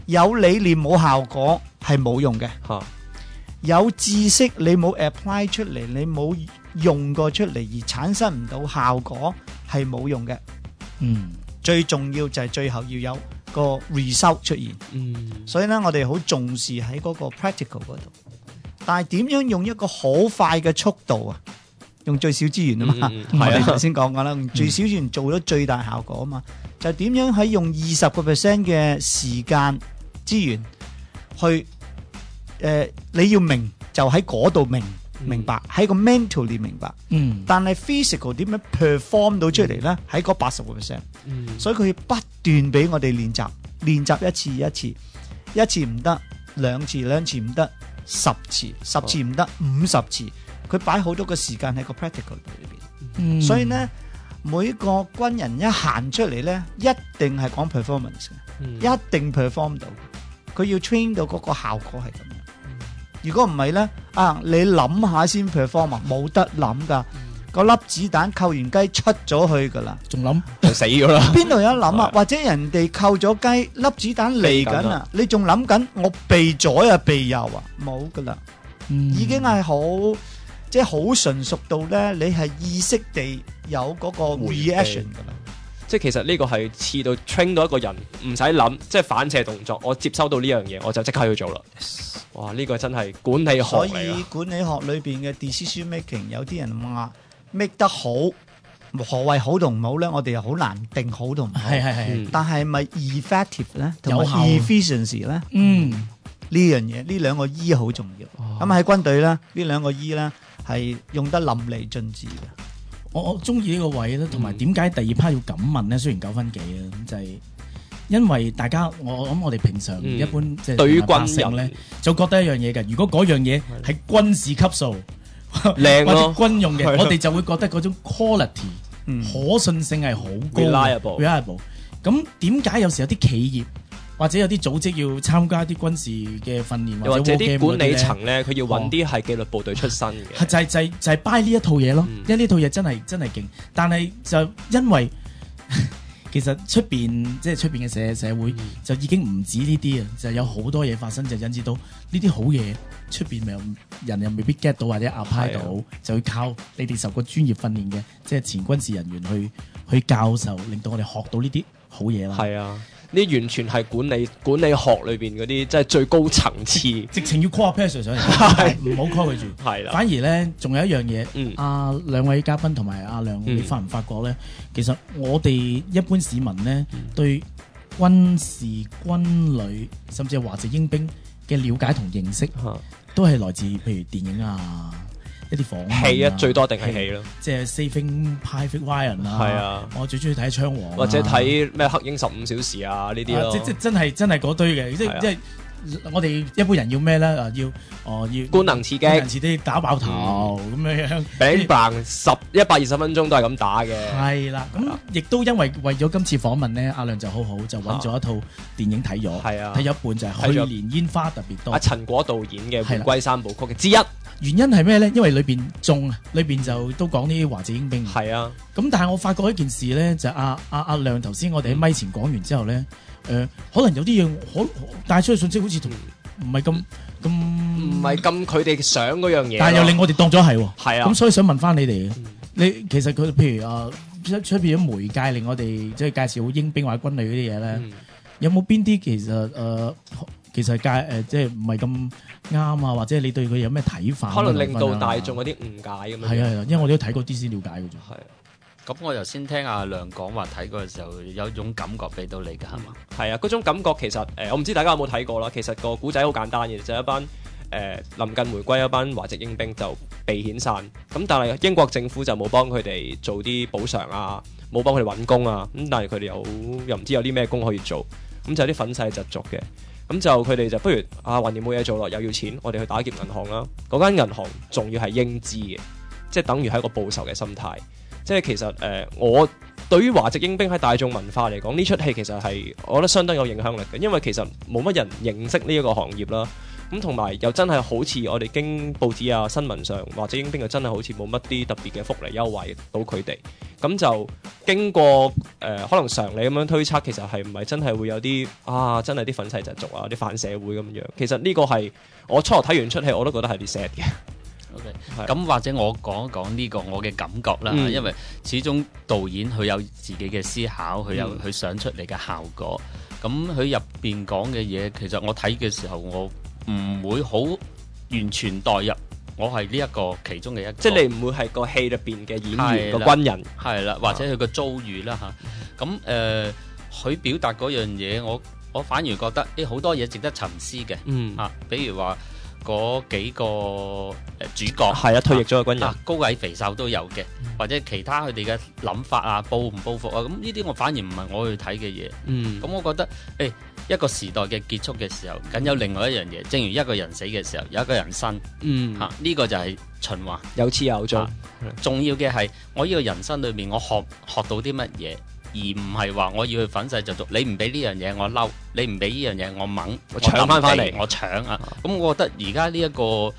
有理念冇效果係冇用嘅。有知識你冇 apply 出嚟，你冇用過出嚟而產生唔到效果係冇用嘅。最重要就係最後要有個 result 出現。所以咧，我哋好重視喺嗰個 practical 嗰度。但係點樣用一個好快嘅速度啊？用最少資源啊嘛，我哋頭先講過啦，用最少資源做咗最大效果啊嘛，就點樣喺用20% 嘅時間資源去你要明就喺嗰度明白，喺個 mentally 明白，但係 physical 點樣 perform 到出嚟咧？喺嗰80%，所以佢要不斷俾我哋練習一次唔得，2次唔得，10次唔得，50次。佢擺好多個時間喺個 practical 裏邊，所以呢，每個軍人一行出嚟呢，一定係講 performance 嘅，一定 perform 到。佢要 train 到嗰個效果係咁樣。如果唔係呢，你諗下先 perform 啊，冇得諗㗎。個粒子彈扣完雞出咗去㗎啦， 仲諗就死咗啦。 邊度有得諗啊？或者人哋扣咗雞，粒子彈嚟緊啊，你仲諗緊我避左啊避右啊？冇㗎啦，已經係好。即係好純熟到咧，你係意識地有嗰個 reaction 㗎啦。 即係其實呢個係似到 train 到一個人唔使諗，即係反射動作。我接收到呢樣嘢，我就即刻去做啦。哇！呢個真係管理學嚟㗎。 所以管理學裏邊嘅 decision making， 有啲人話 make 得好，何謂好同唔好咧？我哋又好難定好同唔好。係。但係咪 effective 咧？同埋 efficiency 咧？呢樣嘢呢兩個 E 好重要。咁喺軍隊咧，呢兩個 E 咧。係用得淋漓盡致嘅。 我中意呢個位咧，同埋點解第二 part 要咁問咧？雖然9分幾啊，就係因為大家我諗我哋平常一般即係對於軍人咧，就覺得一樣嘢嘅。如果嗰樣嘢係軍事級數靚或者軍用嘅，我哋就會覺得嗰種 quality 可信性係好高 reliable。咁點解有時有啲企業或者有啲組織要參加啲軍事嘅訓練， 或者啲管理層咧，佢要揾啲係紀律部隊出身嘅， 就係 buy 呢一套嘢咯。因為呢套嘢真係勁，但係就因為其實出邊嘅社會就已經唔止呢啲啊，就有好多嘢發生，就引致到呢啲好嘢出邊人又未必 get 到或者 apply 到，就要靠你哋受過專業訓練嘅即係前軍事人員去教授，令到我哋學到呢啲好嘢啦。 係啊。呢完全係管理學裏邊嗰啲，即係最高層次， 直情要 call 阿 Pastor 上嚟，唔好 call 佢住。係啦，反而咧，仲有一樣嘢，兩位嘉賓同埋阿亮，你發唔發覺咧？其實我哋一般市民咧，對軍事、軍旅，甚至係華籍英兵嘅了解同認識，都係來自譬如電影啊。一啲訪問戲啊，最多定係戲咯， 即係 Saving Private Ryan 啊，係啊，我最中意睇槍王， 或者睇咩黑鷹15小時啊呢啲咯， 即真係嗰堆嘅，即係我哋一般人要咩咧？要官能刺激， 打爆頭咁樣， 餅棒120分鐘都係咁打嘅。 係啦，咁亦都因為咗今次訪問咧，阿亮就好，就揾咗一套電影睇咗，睇咗一半就係去年煙花特別多，阿陳果導演嘅《回歸三部曲》嘅之一。 原因係咩咧？因為裏邊就都講啲華籍英兵。係啊，咁但係我發覺一件事咧，就阿亮頭先我哋喺咪前講完之後咧，可能有啲嘢帶出去信息好似同唔係咁佢哋想嗰樣嘢， 但係又令我哋當咗係喎。 係啊， 咁所以想問翻你哋，你其實佢譬如出邊咗媒介令我哋即係介紹好英兵或者軍旅嗰啲嘢咧，有冇邊啲其實即係唔係咁啱啊？或者你對佢有咩睇法？ 可能令到大眾嗰啲誤解咁樣。 係啊，因為我哋都睇過啲先了解嘅啫。 係。咁我頭先聽阿亮講話睇過嘅時候，有種感覺俾到你㗎係嘛？ 係啊，嗰種感覺其實我唔知大家有冇睇過啦。其實個古仔好簡單嘅，就係一班臨近回歸一班華籍英兵就被遣散。咁但係英國政府就冇幫佢哋做啲補償啊，冇幫佢哋揾工啊。咁但係佢哋又唔知有啲咩工可以做，咁就有啲憤世嫉俗嘅。咁就佢哋就不如橫掂冇嘢做咯，又要錢，我哋去打劫銀行啦。嗰間銀行仲要係英資嘅，即係等於係一個報仇嘅心態。即係其實我對於華籍英兵喺大眾文化嚟講，呢出戲其實係我覺得相當有影響力嘅，因為其實冇乜人認識呢一個行業啦。咁同埋又真係好似我哋經報紙啊、新聞上華籍英兵又真係好似冇乜啲特別嘅福利優惠到佢哋。 咁就經過可能常理咁樣推測，其實係唔係真係會有啲真係啲憤世嫉俗啊，啲反社會咁樣。其實呢個係我初頭睇完出戲我都覺得係啲 sad 嘅。 OK， 咁或者我講一講呢個我嘅感覺啦，因為始終導演佢有自己嘅思考，佢有佢想出嚟嘅效果。咁佢入邊講嘅嘢，其實我睇嘅時候，我唔會好完全代入，我係呢一個其中嘅一個。 即係你唔會係個戲入邊嘅演員個軍人， 係啦，或者佢個遭遇啦嚇。咁佢表達嗰樣嘢，我反而覺得好多嘢值得沉思嘅。比如話嗰幾個主角係啊，退役咗嘅軍人， 高矮肥瘦都有嘅，或者其他佢哋嘅諗法啊，報唔報復啊，咁呢啲我反而唔係我去睇嘅嘢。咁我覺得一個時代嘅結束嘅時候，梗有另外一樣嘢，正如一個人死嘅時候，有一個人生。呢個就係循環， 有始有終。 重要嘅係我呢個人生裏面，我學到啲乜嘢。而唔係話我要去憤世嫉俗，你唔俾呢樣嘢我嬲，你唔俾呢樣嘢我猛，我搶翻嚟， 我搶啊！咁我覺得而家呢一個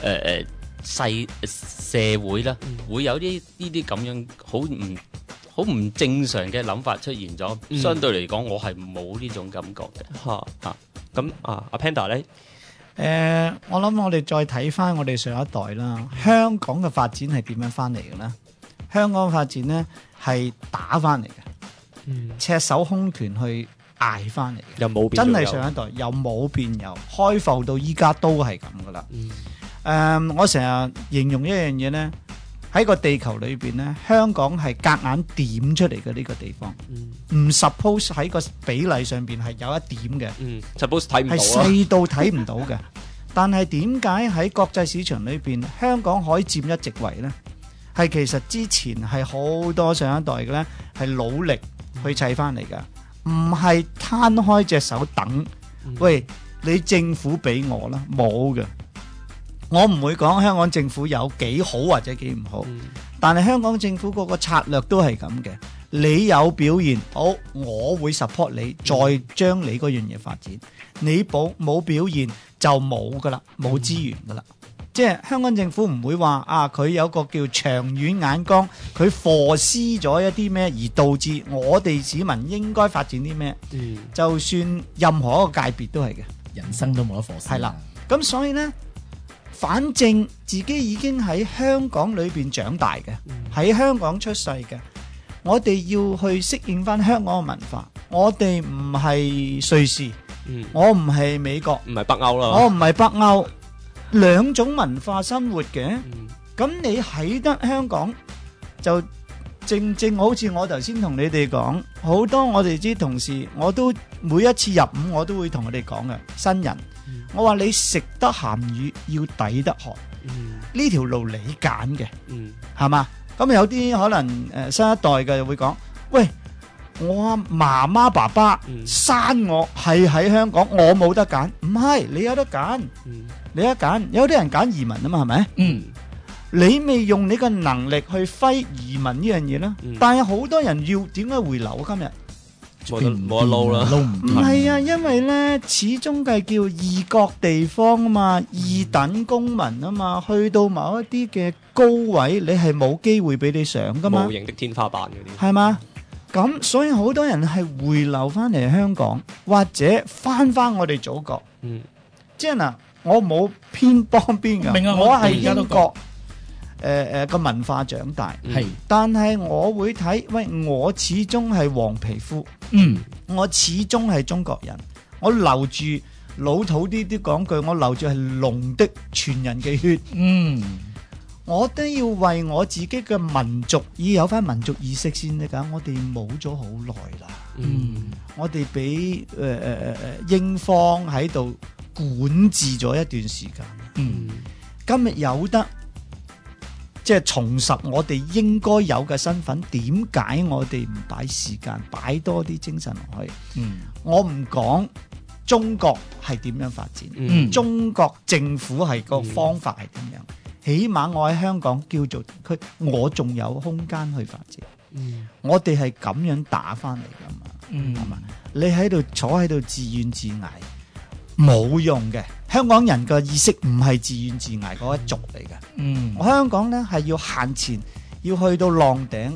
社會啦，會有呢啲咁樣好唔正常嘅諗法出現咗。相對嚟講，我係冇呢種感覺嘅。 咁阿 Panda 咧？ 我諗我哋再睇翻我哋上一代啦，香港嘅發展係點樣翻嚟嘅咧？香港嘅發展呢係打翻嚟嘅。赤手空拳去捱翻嚟， 又冇變， 真係上一代又冇變有，開埠到依家都係咁噶啦。我成日形容一樣嘢呢，喺個地球裏邊呢，香港係夾硬點出嚟嘅呢個地方，唔 suppose 喺個比例上邊係有一點嘅 ，suppose 睇唔到， 係細到睇唔到嘅。但係點解喺國際市場裏邊，香港可以佔一席位呢？係其實之前係好多上一代嘅呢，係努力去砌翻嚟噶，唔係攤開隻手等。喂，你政府俾我啦，冇嘅。我唔會講香港政府有幾好或者幾唔好，但係香港政府嗰個策略都係咁嘅。你有表現好，我會 support 你，再將你嗰樣嘢發展。你冇表現就冇噶啦，冇資源噶啦。即係香港政府唔會話佢有個叫長遠眼光，佢 foresee 咗一啲咩而導致我哋市民應該發展啲咩。就算任何一個界別都係嘅， 人生都冇得 foresee。 係啦，咁所以呢，反正自己已經喺香港裏邊長大嘅，喺香港出世嘅，我哋要去適應翻香港嘅文化。我哋唔係瑞士，我唔係美國， 唔係北歐啦， 我唔係北歐。兩種文化生活嘅，咁你喺得香港就正好似我頭先同你哋講，好多我哋啲同事，我都每一次入伍我都會同佢哋講嘅新人，我話你食得鹹魚要抵得渴，呢條路你揀嘅，係嘛？咁有啲可能新一代嘅會講，喂，我媽媽爸爸生我係喺香港，我冇得揀，唔係你有得揀。你一揀，有啲人揀移民啊嘛，係咪？你未用你個能力去揮移民呢樣嘢啦。但係好多人要點解回流今日？ 冇得撈啦，撈唔係啊，因為咧始終係叫異國地方啊嘛，二等公民啊嘛，去到某一啲嘅高位，你係冇機會俾你上噶嘛。 無形的天花板嗰啲係嘛？咁所以好多人係回流翻嚟香港，或者翻我哋祖國。即係嗱。我冇偏幫邊噶，我係英國個文化長大，但係我會睇，喂，我始終係黃皮膚，我始終係中國人，我流住老土啲講句，我流住係龍的傳人嘅血，我都要為我自己嘅民族要有翻民族意識先得噶，我哋冇咗好耐啦，我哋俾英方喺度管治咗一段時間，今日有得即係重拾我哋應該有嘅身份，點解我哋唔擺時間擺多啲精神落去？我唔講中國係點樣發展，中國政府係個方法係點樣，起碼我喺香港叫做我仲有空間去發展。我哋係咁樣打翻嚟噶嘛，係嘛？你喺度坐喺度自怨自艾。冇用嘅，香港人嘅意識唔係自怨自艾嗰一族嚟嘅。我香港呢係要行前，要去到浪頂，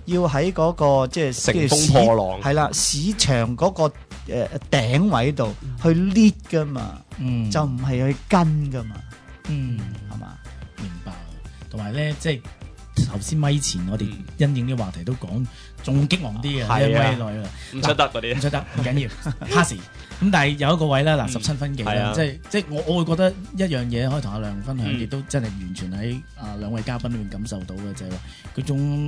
要喺嗰個即係乘風破浪係啦，市場嗰個頂位度去 lead 噶嘛，就唔係去跟噶嘛，係嘛？ 明白。同埋咧，即係頭先咪前我哋因應啲話題都講仲激昂啲嘅，一咪內啦， 唔出得嗰啲， 唔出得唔緊要 pass。咁但係有一個位咧，嗱17分幾啦，即係我會覺得一樣嘢可以同阿亮分享，亦都真係完全喺兩位嘉賓裏面感受到嘅，就係話嗰種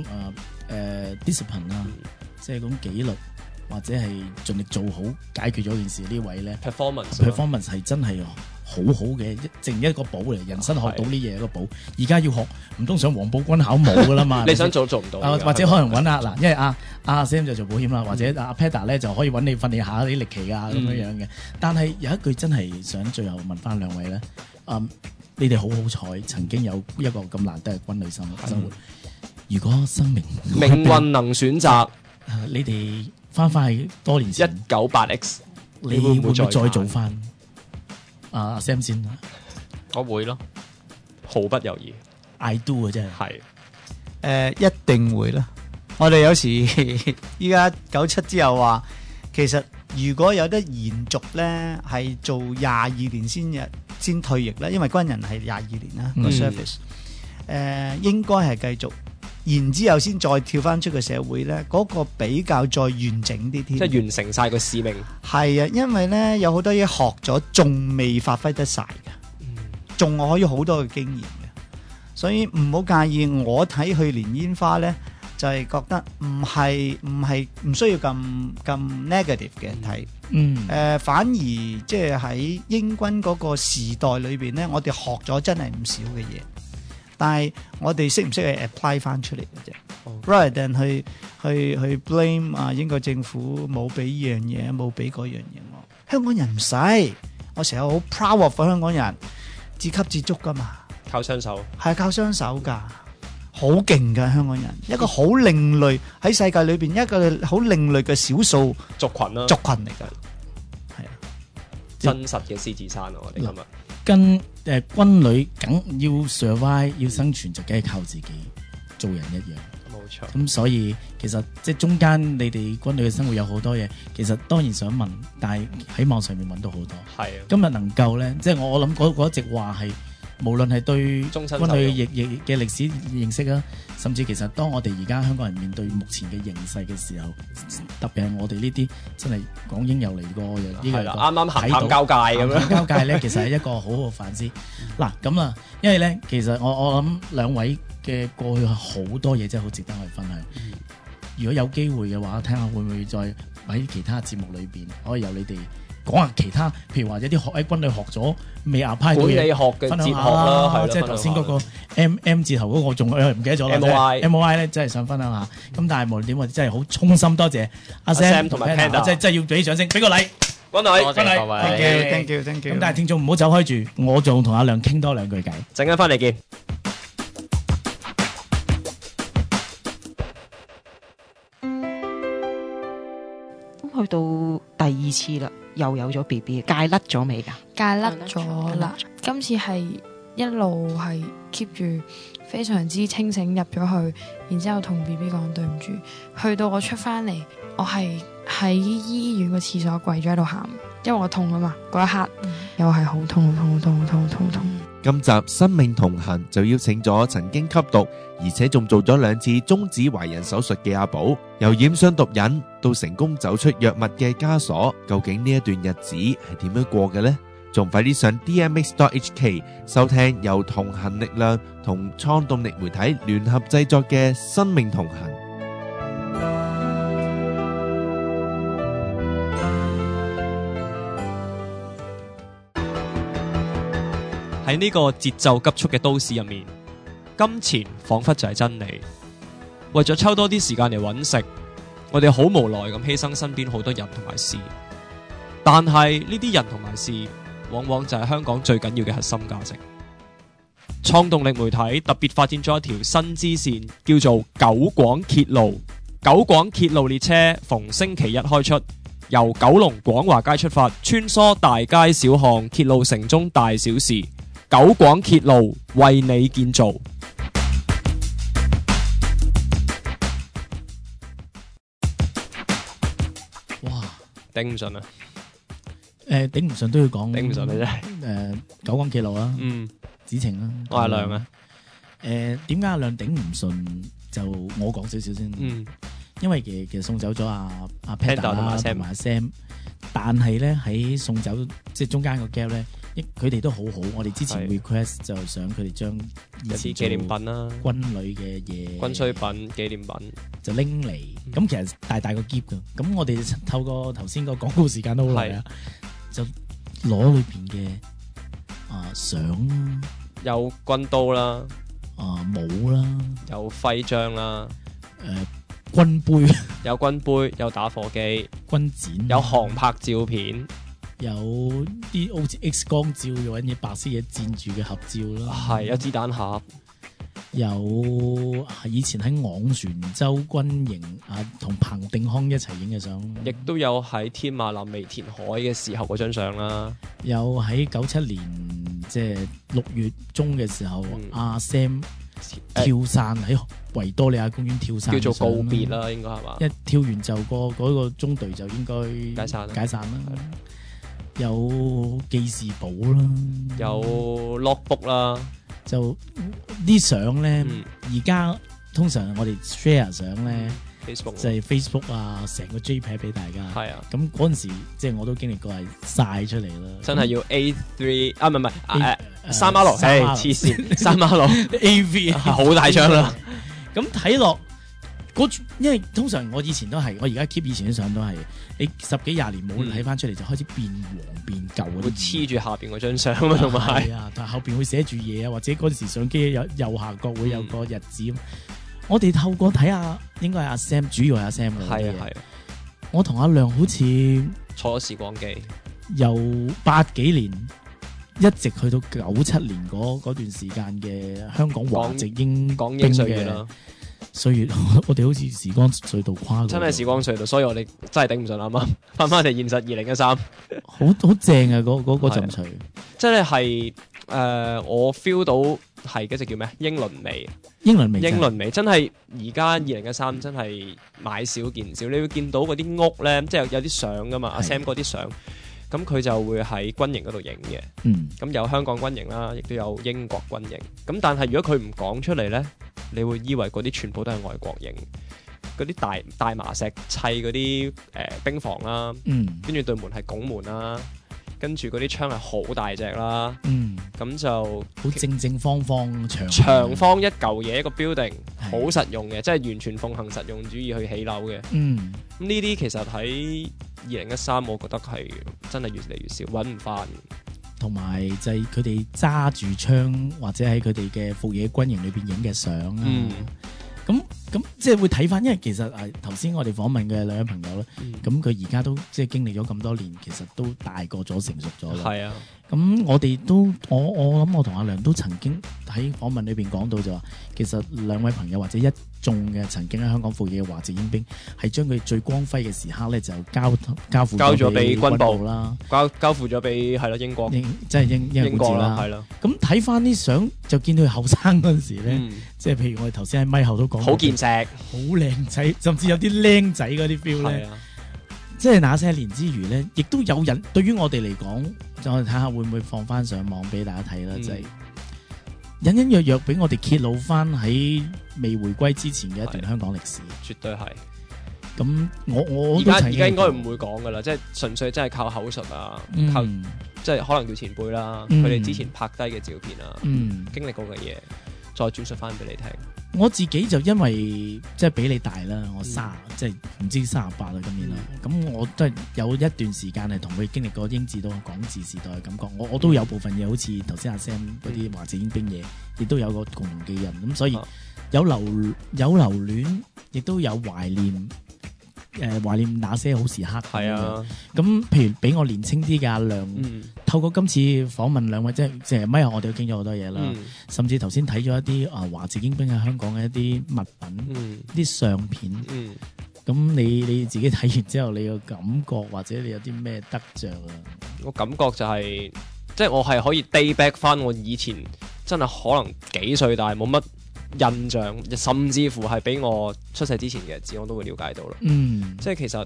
discipline 啊，即係嗰種紀律或者係盡力做好解決咗件事呢位咧 performance 係真係好好嘅，淨一個寶嚟，人生學到呢嘢一個寶。而家要學唔通上黃埔軍考冇噶啦嘛？ 你想做唔到？ 或者可能揾嗱，因為阿 Sam 就做保險啦，或者阿 Peter 咧就可以揾你訓練下啲歷奇啊咁樣嘅。但係有一句真係想最後問翻兩位咧，你哋好好彩，曾經有一個咁難得嘅軍旅生活。如果生命運能選擇， 你哋翻去多年前 198X， 你會唔會再做翻？阿 Sam 先啦， 我會咯，毫不猶豫。 I do 啊，真係，一定會啦。我哋有時依家97之後話，其實如果有得延續咧，係做22年先退役啦，因為軍人係22年啦個 service，應該係繼續。然之後先再跳翻出個社會咧，嗰個比較再完整啲添。 即係完成晒個使命。係啊，因為咧有好多嘢學咗，仲未發揮得晒嘅，仲可以好多嘅經驗嘅，所以唔好介意。我睇去年煙花咧，就係覺得唔需要咁 negative 嘅睇。反而即係喺英軍嗰個時代裏邊咧，我哋學咗真係唔少嘅嘢。但係我哋識唔識去 apply 翻出嚟嘅啫 ，rather than 去 blame 英國政府冇俾依樣嘢，冇俾嗰樣嘢我。香港人唔使，我成日好 proud of 香港人，自給自足噶嘛， 靠雙手， 係靠雙手㗎，好勁㗎香港人，一個好另類喺世界裏邊一個好另類嘅少數族群啦， 族群嚟㗎，係啊， 真實嘅獅子山啊！我哋今日。 跟軍旅梗要 survive 要生存就梗係靠自己做人一樣， 冇錯。 咁所以其實即係中間你哋軍旅嘅生活有好多嘢，其實當然想問，但係喺網上面揾到好多。係啊，今日能夠咧，即係我諗嗰一直話係。無論係對軍旅嘅歷史認識啊，甚至其實當我哋而家香港人面對目前嘅形勢嘅時候，特別係我哋呢啲真係港英又嚟過嘅呢個啱啱行探交界咁樣， 交界咧其實係一個好好反思。嗱咁啊，因為咧其實我諗兩位嘅過去好多嘢真係好值得去分享。如果有機會嘅話，聽下會唔會再喺其他節目裏邊可以由你哋講下其他，譬如話有啲學喺軍旅學咗未apply到嘢，管理學嘅哲學啦，係即係頭先嗰個 M 字頭嗰個，我仲唔記得咗啦。MOI 咧真係想分享下，咁但係無論點，我真係好衷心多謝阿 Sam 同埋 Panda，真係要俾掌聲，俾個禮，軍旅 ，thank you。 咁但係聽眾唔好走開住，我仲同阿亮傾多兩句偈， 陣間翻嚟見。 去到第2次啦，又有咗 BB， 戒甩咗未㗎？ 戒甩咗啦，今次係一路係 keep 住非常之清醒入咗去，然之後同 BB 講對唔住，去到我出翻嚟，我係喺醫院個廁所跪咗喺度喊，因為我痛啊嘛，嗰一刻又係好痛。 今集生命同行就邀請咗曾經吸毒，而且仲做咗2次終止懷孕手術嘅阿寶，由染上毒癮到成功走出藥物嘅枷鎖，究竟呢一段日子係點樣過嘅呢？仲快啲上 DMX.HK 收聽由同行力量同創動力媒體聯合製作嘅生命同行。 喺呢個節奏急速嘅都市入面，金錢仿佛就係真理。為咗抽多啲時間嚟揾食，我哋好無奈咁犧牲身邊好多人同埋事。但係呢啲人同埋事，往往就係香港最緊要嘅核心價值。創動力媒體特別發展咗一條新支線，叫做九廣鐵路。九廣鐵路列車逢星期一開出，由九龍廣華街出發，穿梭大街小巷，鐵路城中大小事。九廣鐵路為你建造。 頂唔順啊！ 頂唔順都要講， 頂唔順啊真係九廣記路啦，子晴啦， 我阿亮啊。 點解阿亮頂唔順？就我講少少先。因為其實送走咗阿 Panda 同埋阿 Sam， 但係咧喺送走即係中間個 gap 咧，佢哋都好好。我哋之前 request 就想佢哋將一啲紀念品啦、 軍旅嘅嘢、 軍需品、紀念品就拎嚟。咁其實大個篋㗎。咁我哋透過頭先個廣告時間都好耐啊，就攞裏邊嘅相啦， 有軍刀啦、 帽啦、 有徽章啦、 軍杯， 有軍杯，有打火機、 軍展， 有航拍照片， 有啲好似 X 光照嘅揾嘢白色嘢佔住嘅合照啦， 係有子彈盒， 有以前喺昂船洲軍營同彭定康一齊影嘅相， 亦都有喺天馬林未填海嘅時候嗰張相啦， 有喺97年即係6月中嘅時候，阿 Sam 跳傘喺維多利亞公園跳傘， 叫做告別啦，應該係嘛？ 一跳完就嗰個中隊就應該解散啦。有記事簿啦， 有 logbook 啦， 就啲相咧，而家通常我哋 share 相咧。 Facebook 就係 Facebook 啊，成個 JPEG 俾大家。 係啊， 咁嗰陣時即係我都經歷過係晒出嚟啦。 真係要 A3 啊，唔係3R，黐線3R AV 好大張啦。 咁睇落因為通常我以前都係，我而家 keep 以前啲相都係，你10幾20年冇睇翻出嚟就開始變黃變舊嗰啲。會黐住下邊嗰張相啊，同埋但係後邊會寫住嘢啊，或者嗰陣時相機右下角會有個日子。我哋透過睇下，應該係阿 Sam， 主要係阿 Sam 嘅。係啊。我同阿亮好似坐時光機， 由80幾年一直去到97年嗰段時間嘅香港華籍英兵嘅歲月，我哋好似時光隧道跨過。 真係時光隧道，所以我哋真係頂唔順啱啱翻嚟現實2013， 好正啊！嗰陣除， 真係我 feel 到係嗰隻叫咩？英倫味。英倫味真係而家2013真係買少見少，你會見到嗰啲屋咧，即係有啲相噶嘛，阿 Sam 嗰啲相，咁佢就會喺軍營嗰度影嘅。咁有香港軍營啦，亦都有英國軍營。咁但係如果佢唔講出嚟咧，你會以為嗰啲全部都係外國營，嗰啲大麻石砌嗰啲兵房啦，跟住對門係拱門啦。跟住嗰啲窗係好大隻啦，咁就好正方方長方一嚿嘢一個 building， 好實用嘅，即係完全奉行實用主義去起樓嘅。咁呢啲其實喺2013，我覺得係真係越嚟越少，揾唔翻。 同埋就係佢哋揸住槍或者喺佢哋嘅服役軍營裏邊影嘅相啊。咁即係會睇翻，因為其實頭先我哋訪問嘅兩位朋友咧，咁佢而家都即係經歷咗咁多年，其實都大個咗、成熟咗啦。係啊，咁我哋都我諗我同阿亮都曾經喺訪問裏邊講到就話，其實兩位朋友或者一眾嘅曾經喺香港服役嘅華籍英兵，係將佢最光輝嘅時刻咧就交付咗俾軍部啦， 交付咗俾係咯英國， 即係英國啦， 係咯。 咁睇翻啲相就見到佢後生嗰陣時咧，即係譬如我哋頭先喺咪後都講， 好健碩， 好靚仔，甚至有啲僆仔嗰啲 feel 咧。即係那些年之餘咧，亦都有人對於我哋嚟講，就我哋睇下會唔會放翻上網俾大家睇啦，就係隱隱約約俾我哋揭露翻喺未回歸之前嘅一段香港歷史， 絕對係。 咁我而家應該唔會講噶啦，即係純粹真係靠口述啊，靠即係可能叫前輩啦，佢哋之前拍低嘅照片啊，經歷過嘅嘢，再轉述翻俾你聽。 我自己就因為即係比你大啦，我即係唔知38啦今年啦，咁我都係有一段時間係同佢經歷過英治到港治時代嘅感覺，我都有部分嘢好似頭先阿 Sam 嗰啲華籍英兵嘢，亦都有個共同嘅人，咁所以有留戀，亦都有懷念。懷念那些好時刻。係啊，咁譬如比我年青啲嘅阿亮，透過今次訪問兩位，即係咪我哋都傾咗好多嘢啦。甚至頭先睇咗一啲華籍英兵喺香港嘅一啲物品、啲相片。咁你自己睇完之後，你個感覺或者你有啲咩得着啊？ 我感覺就係，即係我係可以 day back 翻我以前真係可能幾歲，但係冇乜印象，甚至乎係比我出世之前嘅日子，我都會了解到啦。即係其實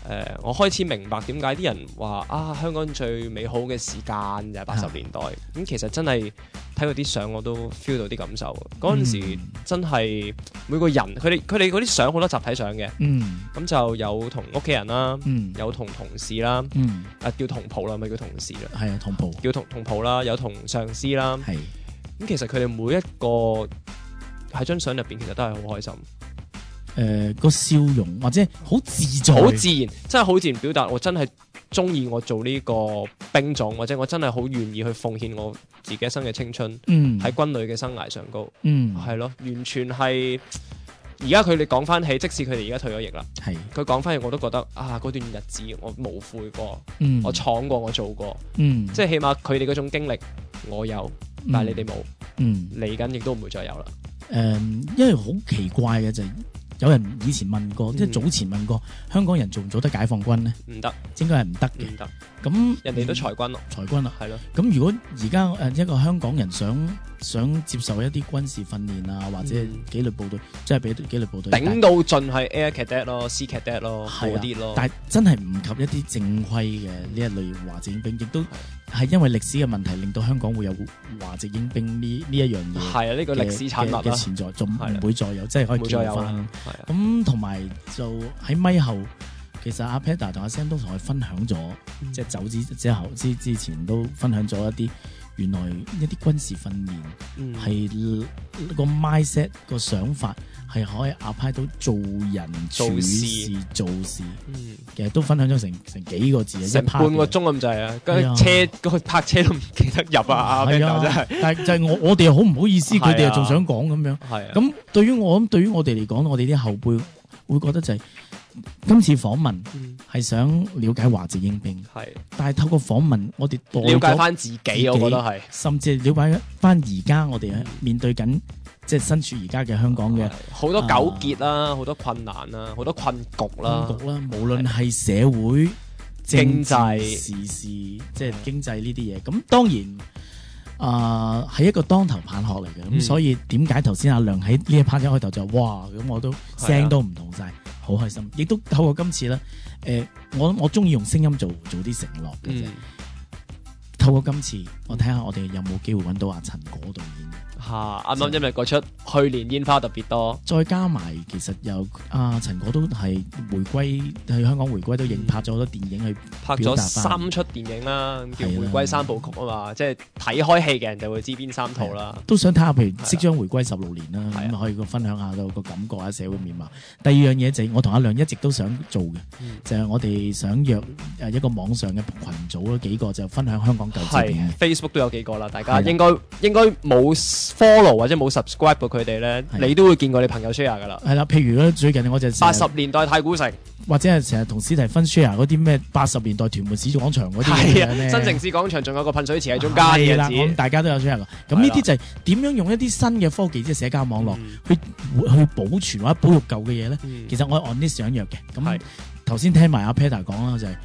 我開始明白點解啲人話啊香港最美好嘅時間就係80年代。咁其實真係睇嗰啲相我都 feel 到啲感受。嗰陣時真係每個人佢哋嗰啲相好多集體相嘅。咁就有同屋企人啦，有同同事啦，叫同袍啦，咪叫同事啦。 係啊，同袍叫同袍啦，有同上司啦。係咁，其實佢哋每一個喺張相入邊，其實都係好開心。 個笑容或者好自在， 好自然，真係好自然表達我真係中意我做呢個兵種，或者我真係好願意去奉獻我自己一生嘅青春喺軍旅嘅生涯上高。係咯，完全係。而家佢哋講翻起，即使佢哋而家退咗役啦，佢講翻起我都覺得啊，嗰段日子我無悔過，我闖過，我做過，即係起碼佢哋嗰種經歷我有，但係你哋冇，嚟緊亦都唔會再有啦。 因為好奇怪嘅就係。有人以前問過，即係早前問過香港人做唔做得解放軍呢？唔得，應該係唔得嘅。唔得。咁人哋都裁軍咯，裁軍啦，係咯。咁如果而家一個香港人想接受一啲軍事訓練啊，或者紀律部隊，即係俾紀律部隊頂到盡係 Air Cadet 咯、Sea Cadet 咯嗰啲咯。 但係真係唔及一啲正規嘅呢一類華籍英兵，亦都係因為歷史嘅問題，令到香港會有華籍英兵呢一樣嘢。係啊，呢個歷史產物嘅存在，仲唔會再有，即係可以見翻。咁同埋就喺咪後，其實阿 Peter 同阿 Sam 都同佢分享咗，即係走之前都分享咗一啲原來一啲軍事訓練係個 mindset 個想法係可以 apply 到做人處事做事。其實都分享咗成幾個字， 成半個鐘咁滯啊！嗰車嗰個泊車都唔記得入啊！阿 Peter 真係， 但係就係我哋又好唔好意思，佢哋又仲想講咁樣。咁對於我哋嚟講，我哋啲後輩會覺得就係今次訪問係想了解華籍英兵，但係透過訪問我哋了解翻自己，我覺得係， 甚至係了解翻而家我哋面對緊即係身處而家嘅香港嘅好多糾結啦，好多困難啦，好多困局啦， 無論係社會、經濟、時事，即係經濟呢啲嘢。咁當然係一個當頭棒喝嚟嘅。咁所以點解頭先阿亮喺呢一 part 一開頭就哇咁，我都聲都唔同晒，好開心。亦都透過今次咧，我中意用聲音做啲承諾嘅啫。透過今次，我睇下我哋有冇機會揾到阿陳果導演。 啱啱因為嗰出去年煙花特別多， 再加埋其實有陳果都係回歸，喺香港回歸都拍咗好多電影去拍咗3出電影啦，叫回歸3部曲啊嘛，即係睇開戲嘅人就會知邊3套啦。 都想睇下，譬如即將回歸16年啦，咁可以分享下個感覺啊，社會面貌。第二樣嘢就係我同阿亮一直都想做嘅，就係我哋想約一個網上嘅群組咯，幾個就分享香港舊電影。 Facebook 都有幾個啦，大家應該冇 follow 或者冇 subscribe 過佢哋咧，你都會見過你朋友 share 噶啦。 係啦，譬如咧最近我就 80年代太古城， 或者係成日同史提芬 share 嗰啲咩80年代屯門市廣場嗰啲新城市廣場仲有個噴水池喺中間嘅字， 咁大家都有 share 過。咁呢啲就係點樣用一啲新嘅科技，即係社交網絡去保存或者保育舊嘅嘢咧？其實我係按呢想約嘅。咁頭先聽埋阿 Peter 講啦，就係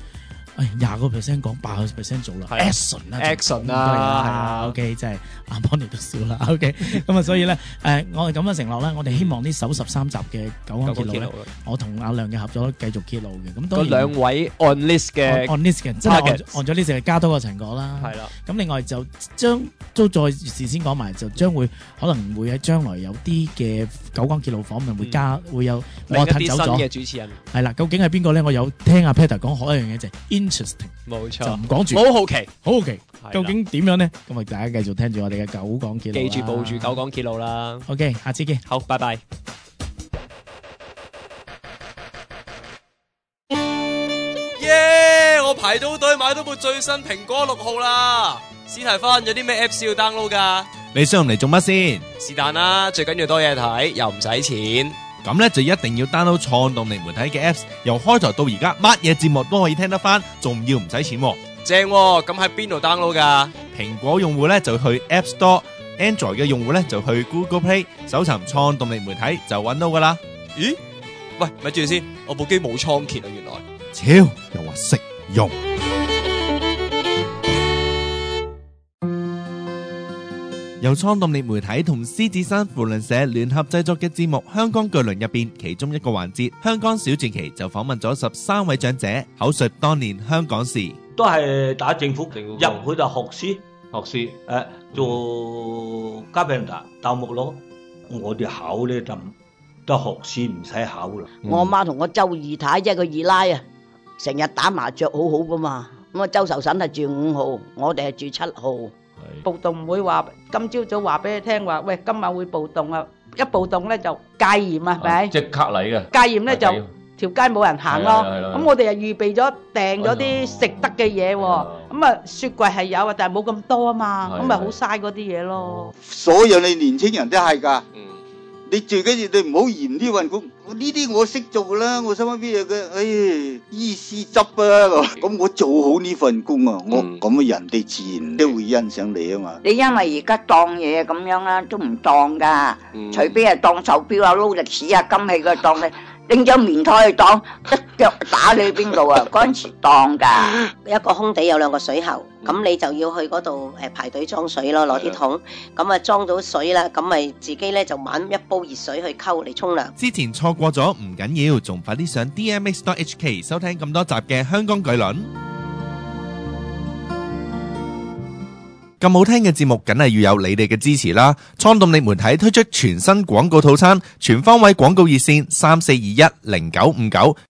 20% 講80% 做啦 ，action 啦，係啊 ，OK， 真係阿 Bonnie 都笑啦 ，OK， 咁啊，所以咧，我哋咁嘅承諾咧，我哋希望呢首13集嘅九江鐵路咧，我同阿亮嘅合作繼續揭露嘅。咁當然嗰2位 on list 嘅， 真係按咗呢隻加多個陳果啦，係啦。咁另外就都再事先講埋，就將會可能會喺將來有啲嘅九江鐵路訪問會有我褪走咗新嘅主持人， 係啦，究竟係邊個咧？我有聽阿 Peter 講好一樣嘢就係interesting， 冇錯， 就唔講住， 好好奇， 究竟點樣咧？咁啊，大家繼續聽住我哋嘅九江鐵路， 記住報住九江鐵路啦。 OK， 下次見， 好，拜拜。 耶！我排到隊買到部最新蘋果6號啦。史提芬有啲咩 Apps 要 download 噶？ 你想用嚟做乜先？ 是但啦，最緊要多嘢睇，又唔使錢。 咁咧就一定要 download 創動力媒體嘅 Apps， 由開台到而家乜嘢節目都可以聽得翻，仲要唔使錢。 正喎，咁喺邊度 download 噶？ 蘋果用戶咧就去 App Store，Android 嘅用戶咧就去 Google Play 搜尋創動力媒體就揾到噶啦。 咦？喂，咪住先，我部機冇倉頡啊，原來。 超又話識用。 由創動力媒體同獅子山扶輪社聯合製作嘅節目《香港巨輪》入邊，其中一個環節《香港小傳奇》就訪問咗13位長者，口述當年香港事。 都係打政府入去就學師，做嘉賓達鬥木咯。我哋考咧就得學師唔使考啦。 我媽同我周二太即係個二奶啊，成日打麻雀好好噶嘛。咁啊，周壽嬸係住5號，我哋係住7號。暴動唔會話今朝早話俾你聽話，喂，今晚會暴動啊！一暴動咧就戒嚴啊，係咪？ 即刻嚟嘅。 戒嚴咧就條街冇人行咯。咁我哋又預備咗訂咗啲食得嘅嘢喎。咁啊雪櫃係有啊，但係冇咁多啊嘛。咁咪好嘥嗰啲嘢咯。 所有你年青人都係㗎。你最緊要你唔好嫌呢份工，呢啲我識做啦，我使乜咩嘢嘅？醫師執啊，咁我做好呢份工啊，我咁啊人哋自然都會欣賞你啊嘛。 你因為而家當嘢咁樣啦，都唔當噶，除非係當手錶啊、勞力士啊、金器嘅當你。拎咗棉胎去當，一腳打你邊度啊？嗰陣時當㗎， 一個空地有2個水喉，咁你就要去嗰度排隊裝水咯，攞啲桶，咁啊裝到水啦，咁咪自己咧就揾一煲熱水去溝嚟沖涼。 之前錯過咗唔緊要，仲快啲上 DMX.HK 收聽咁多集嘅香港巨輪。咁好聽嘅節目，梗係要有你哋嘅支持啦！創動力媒體推出全新廣告套餐，全方位廣告熱線34210959。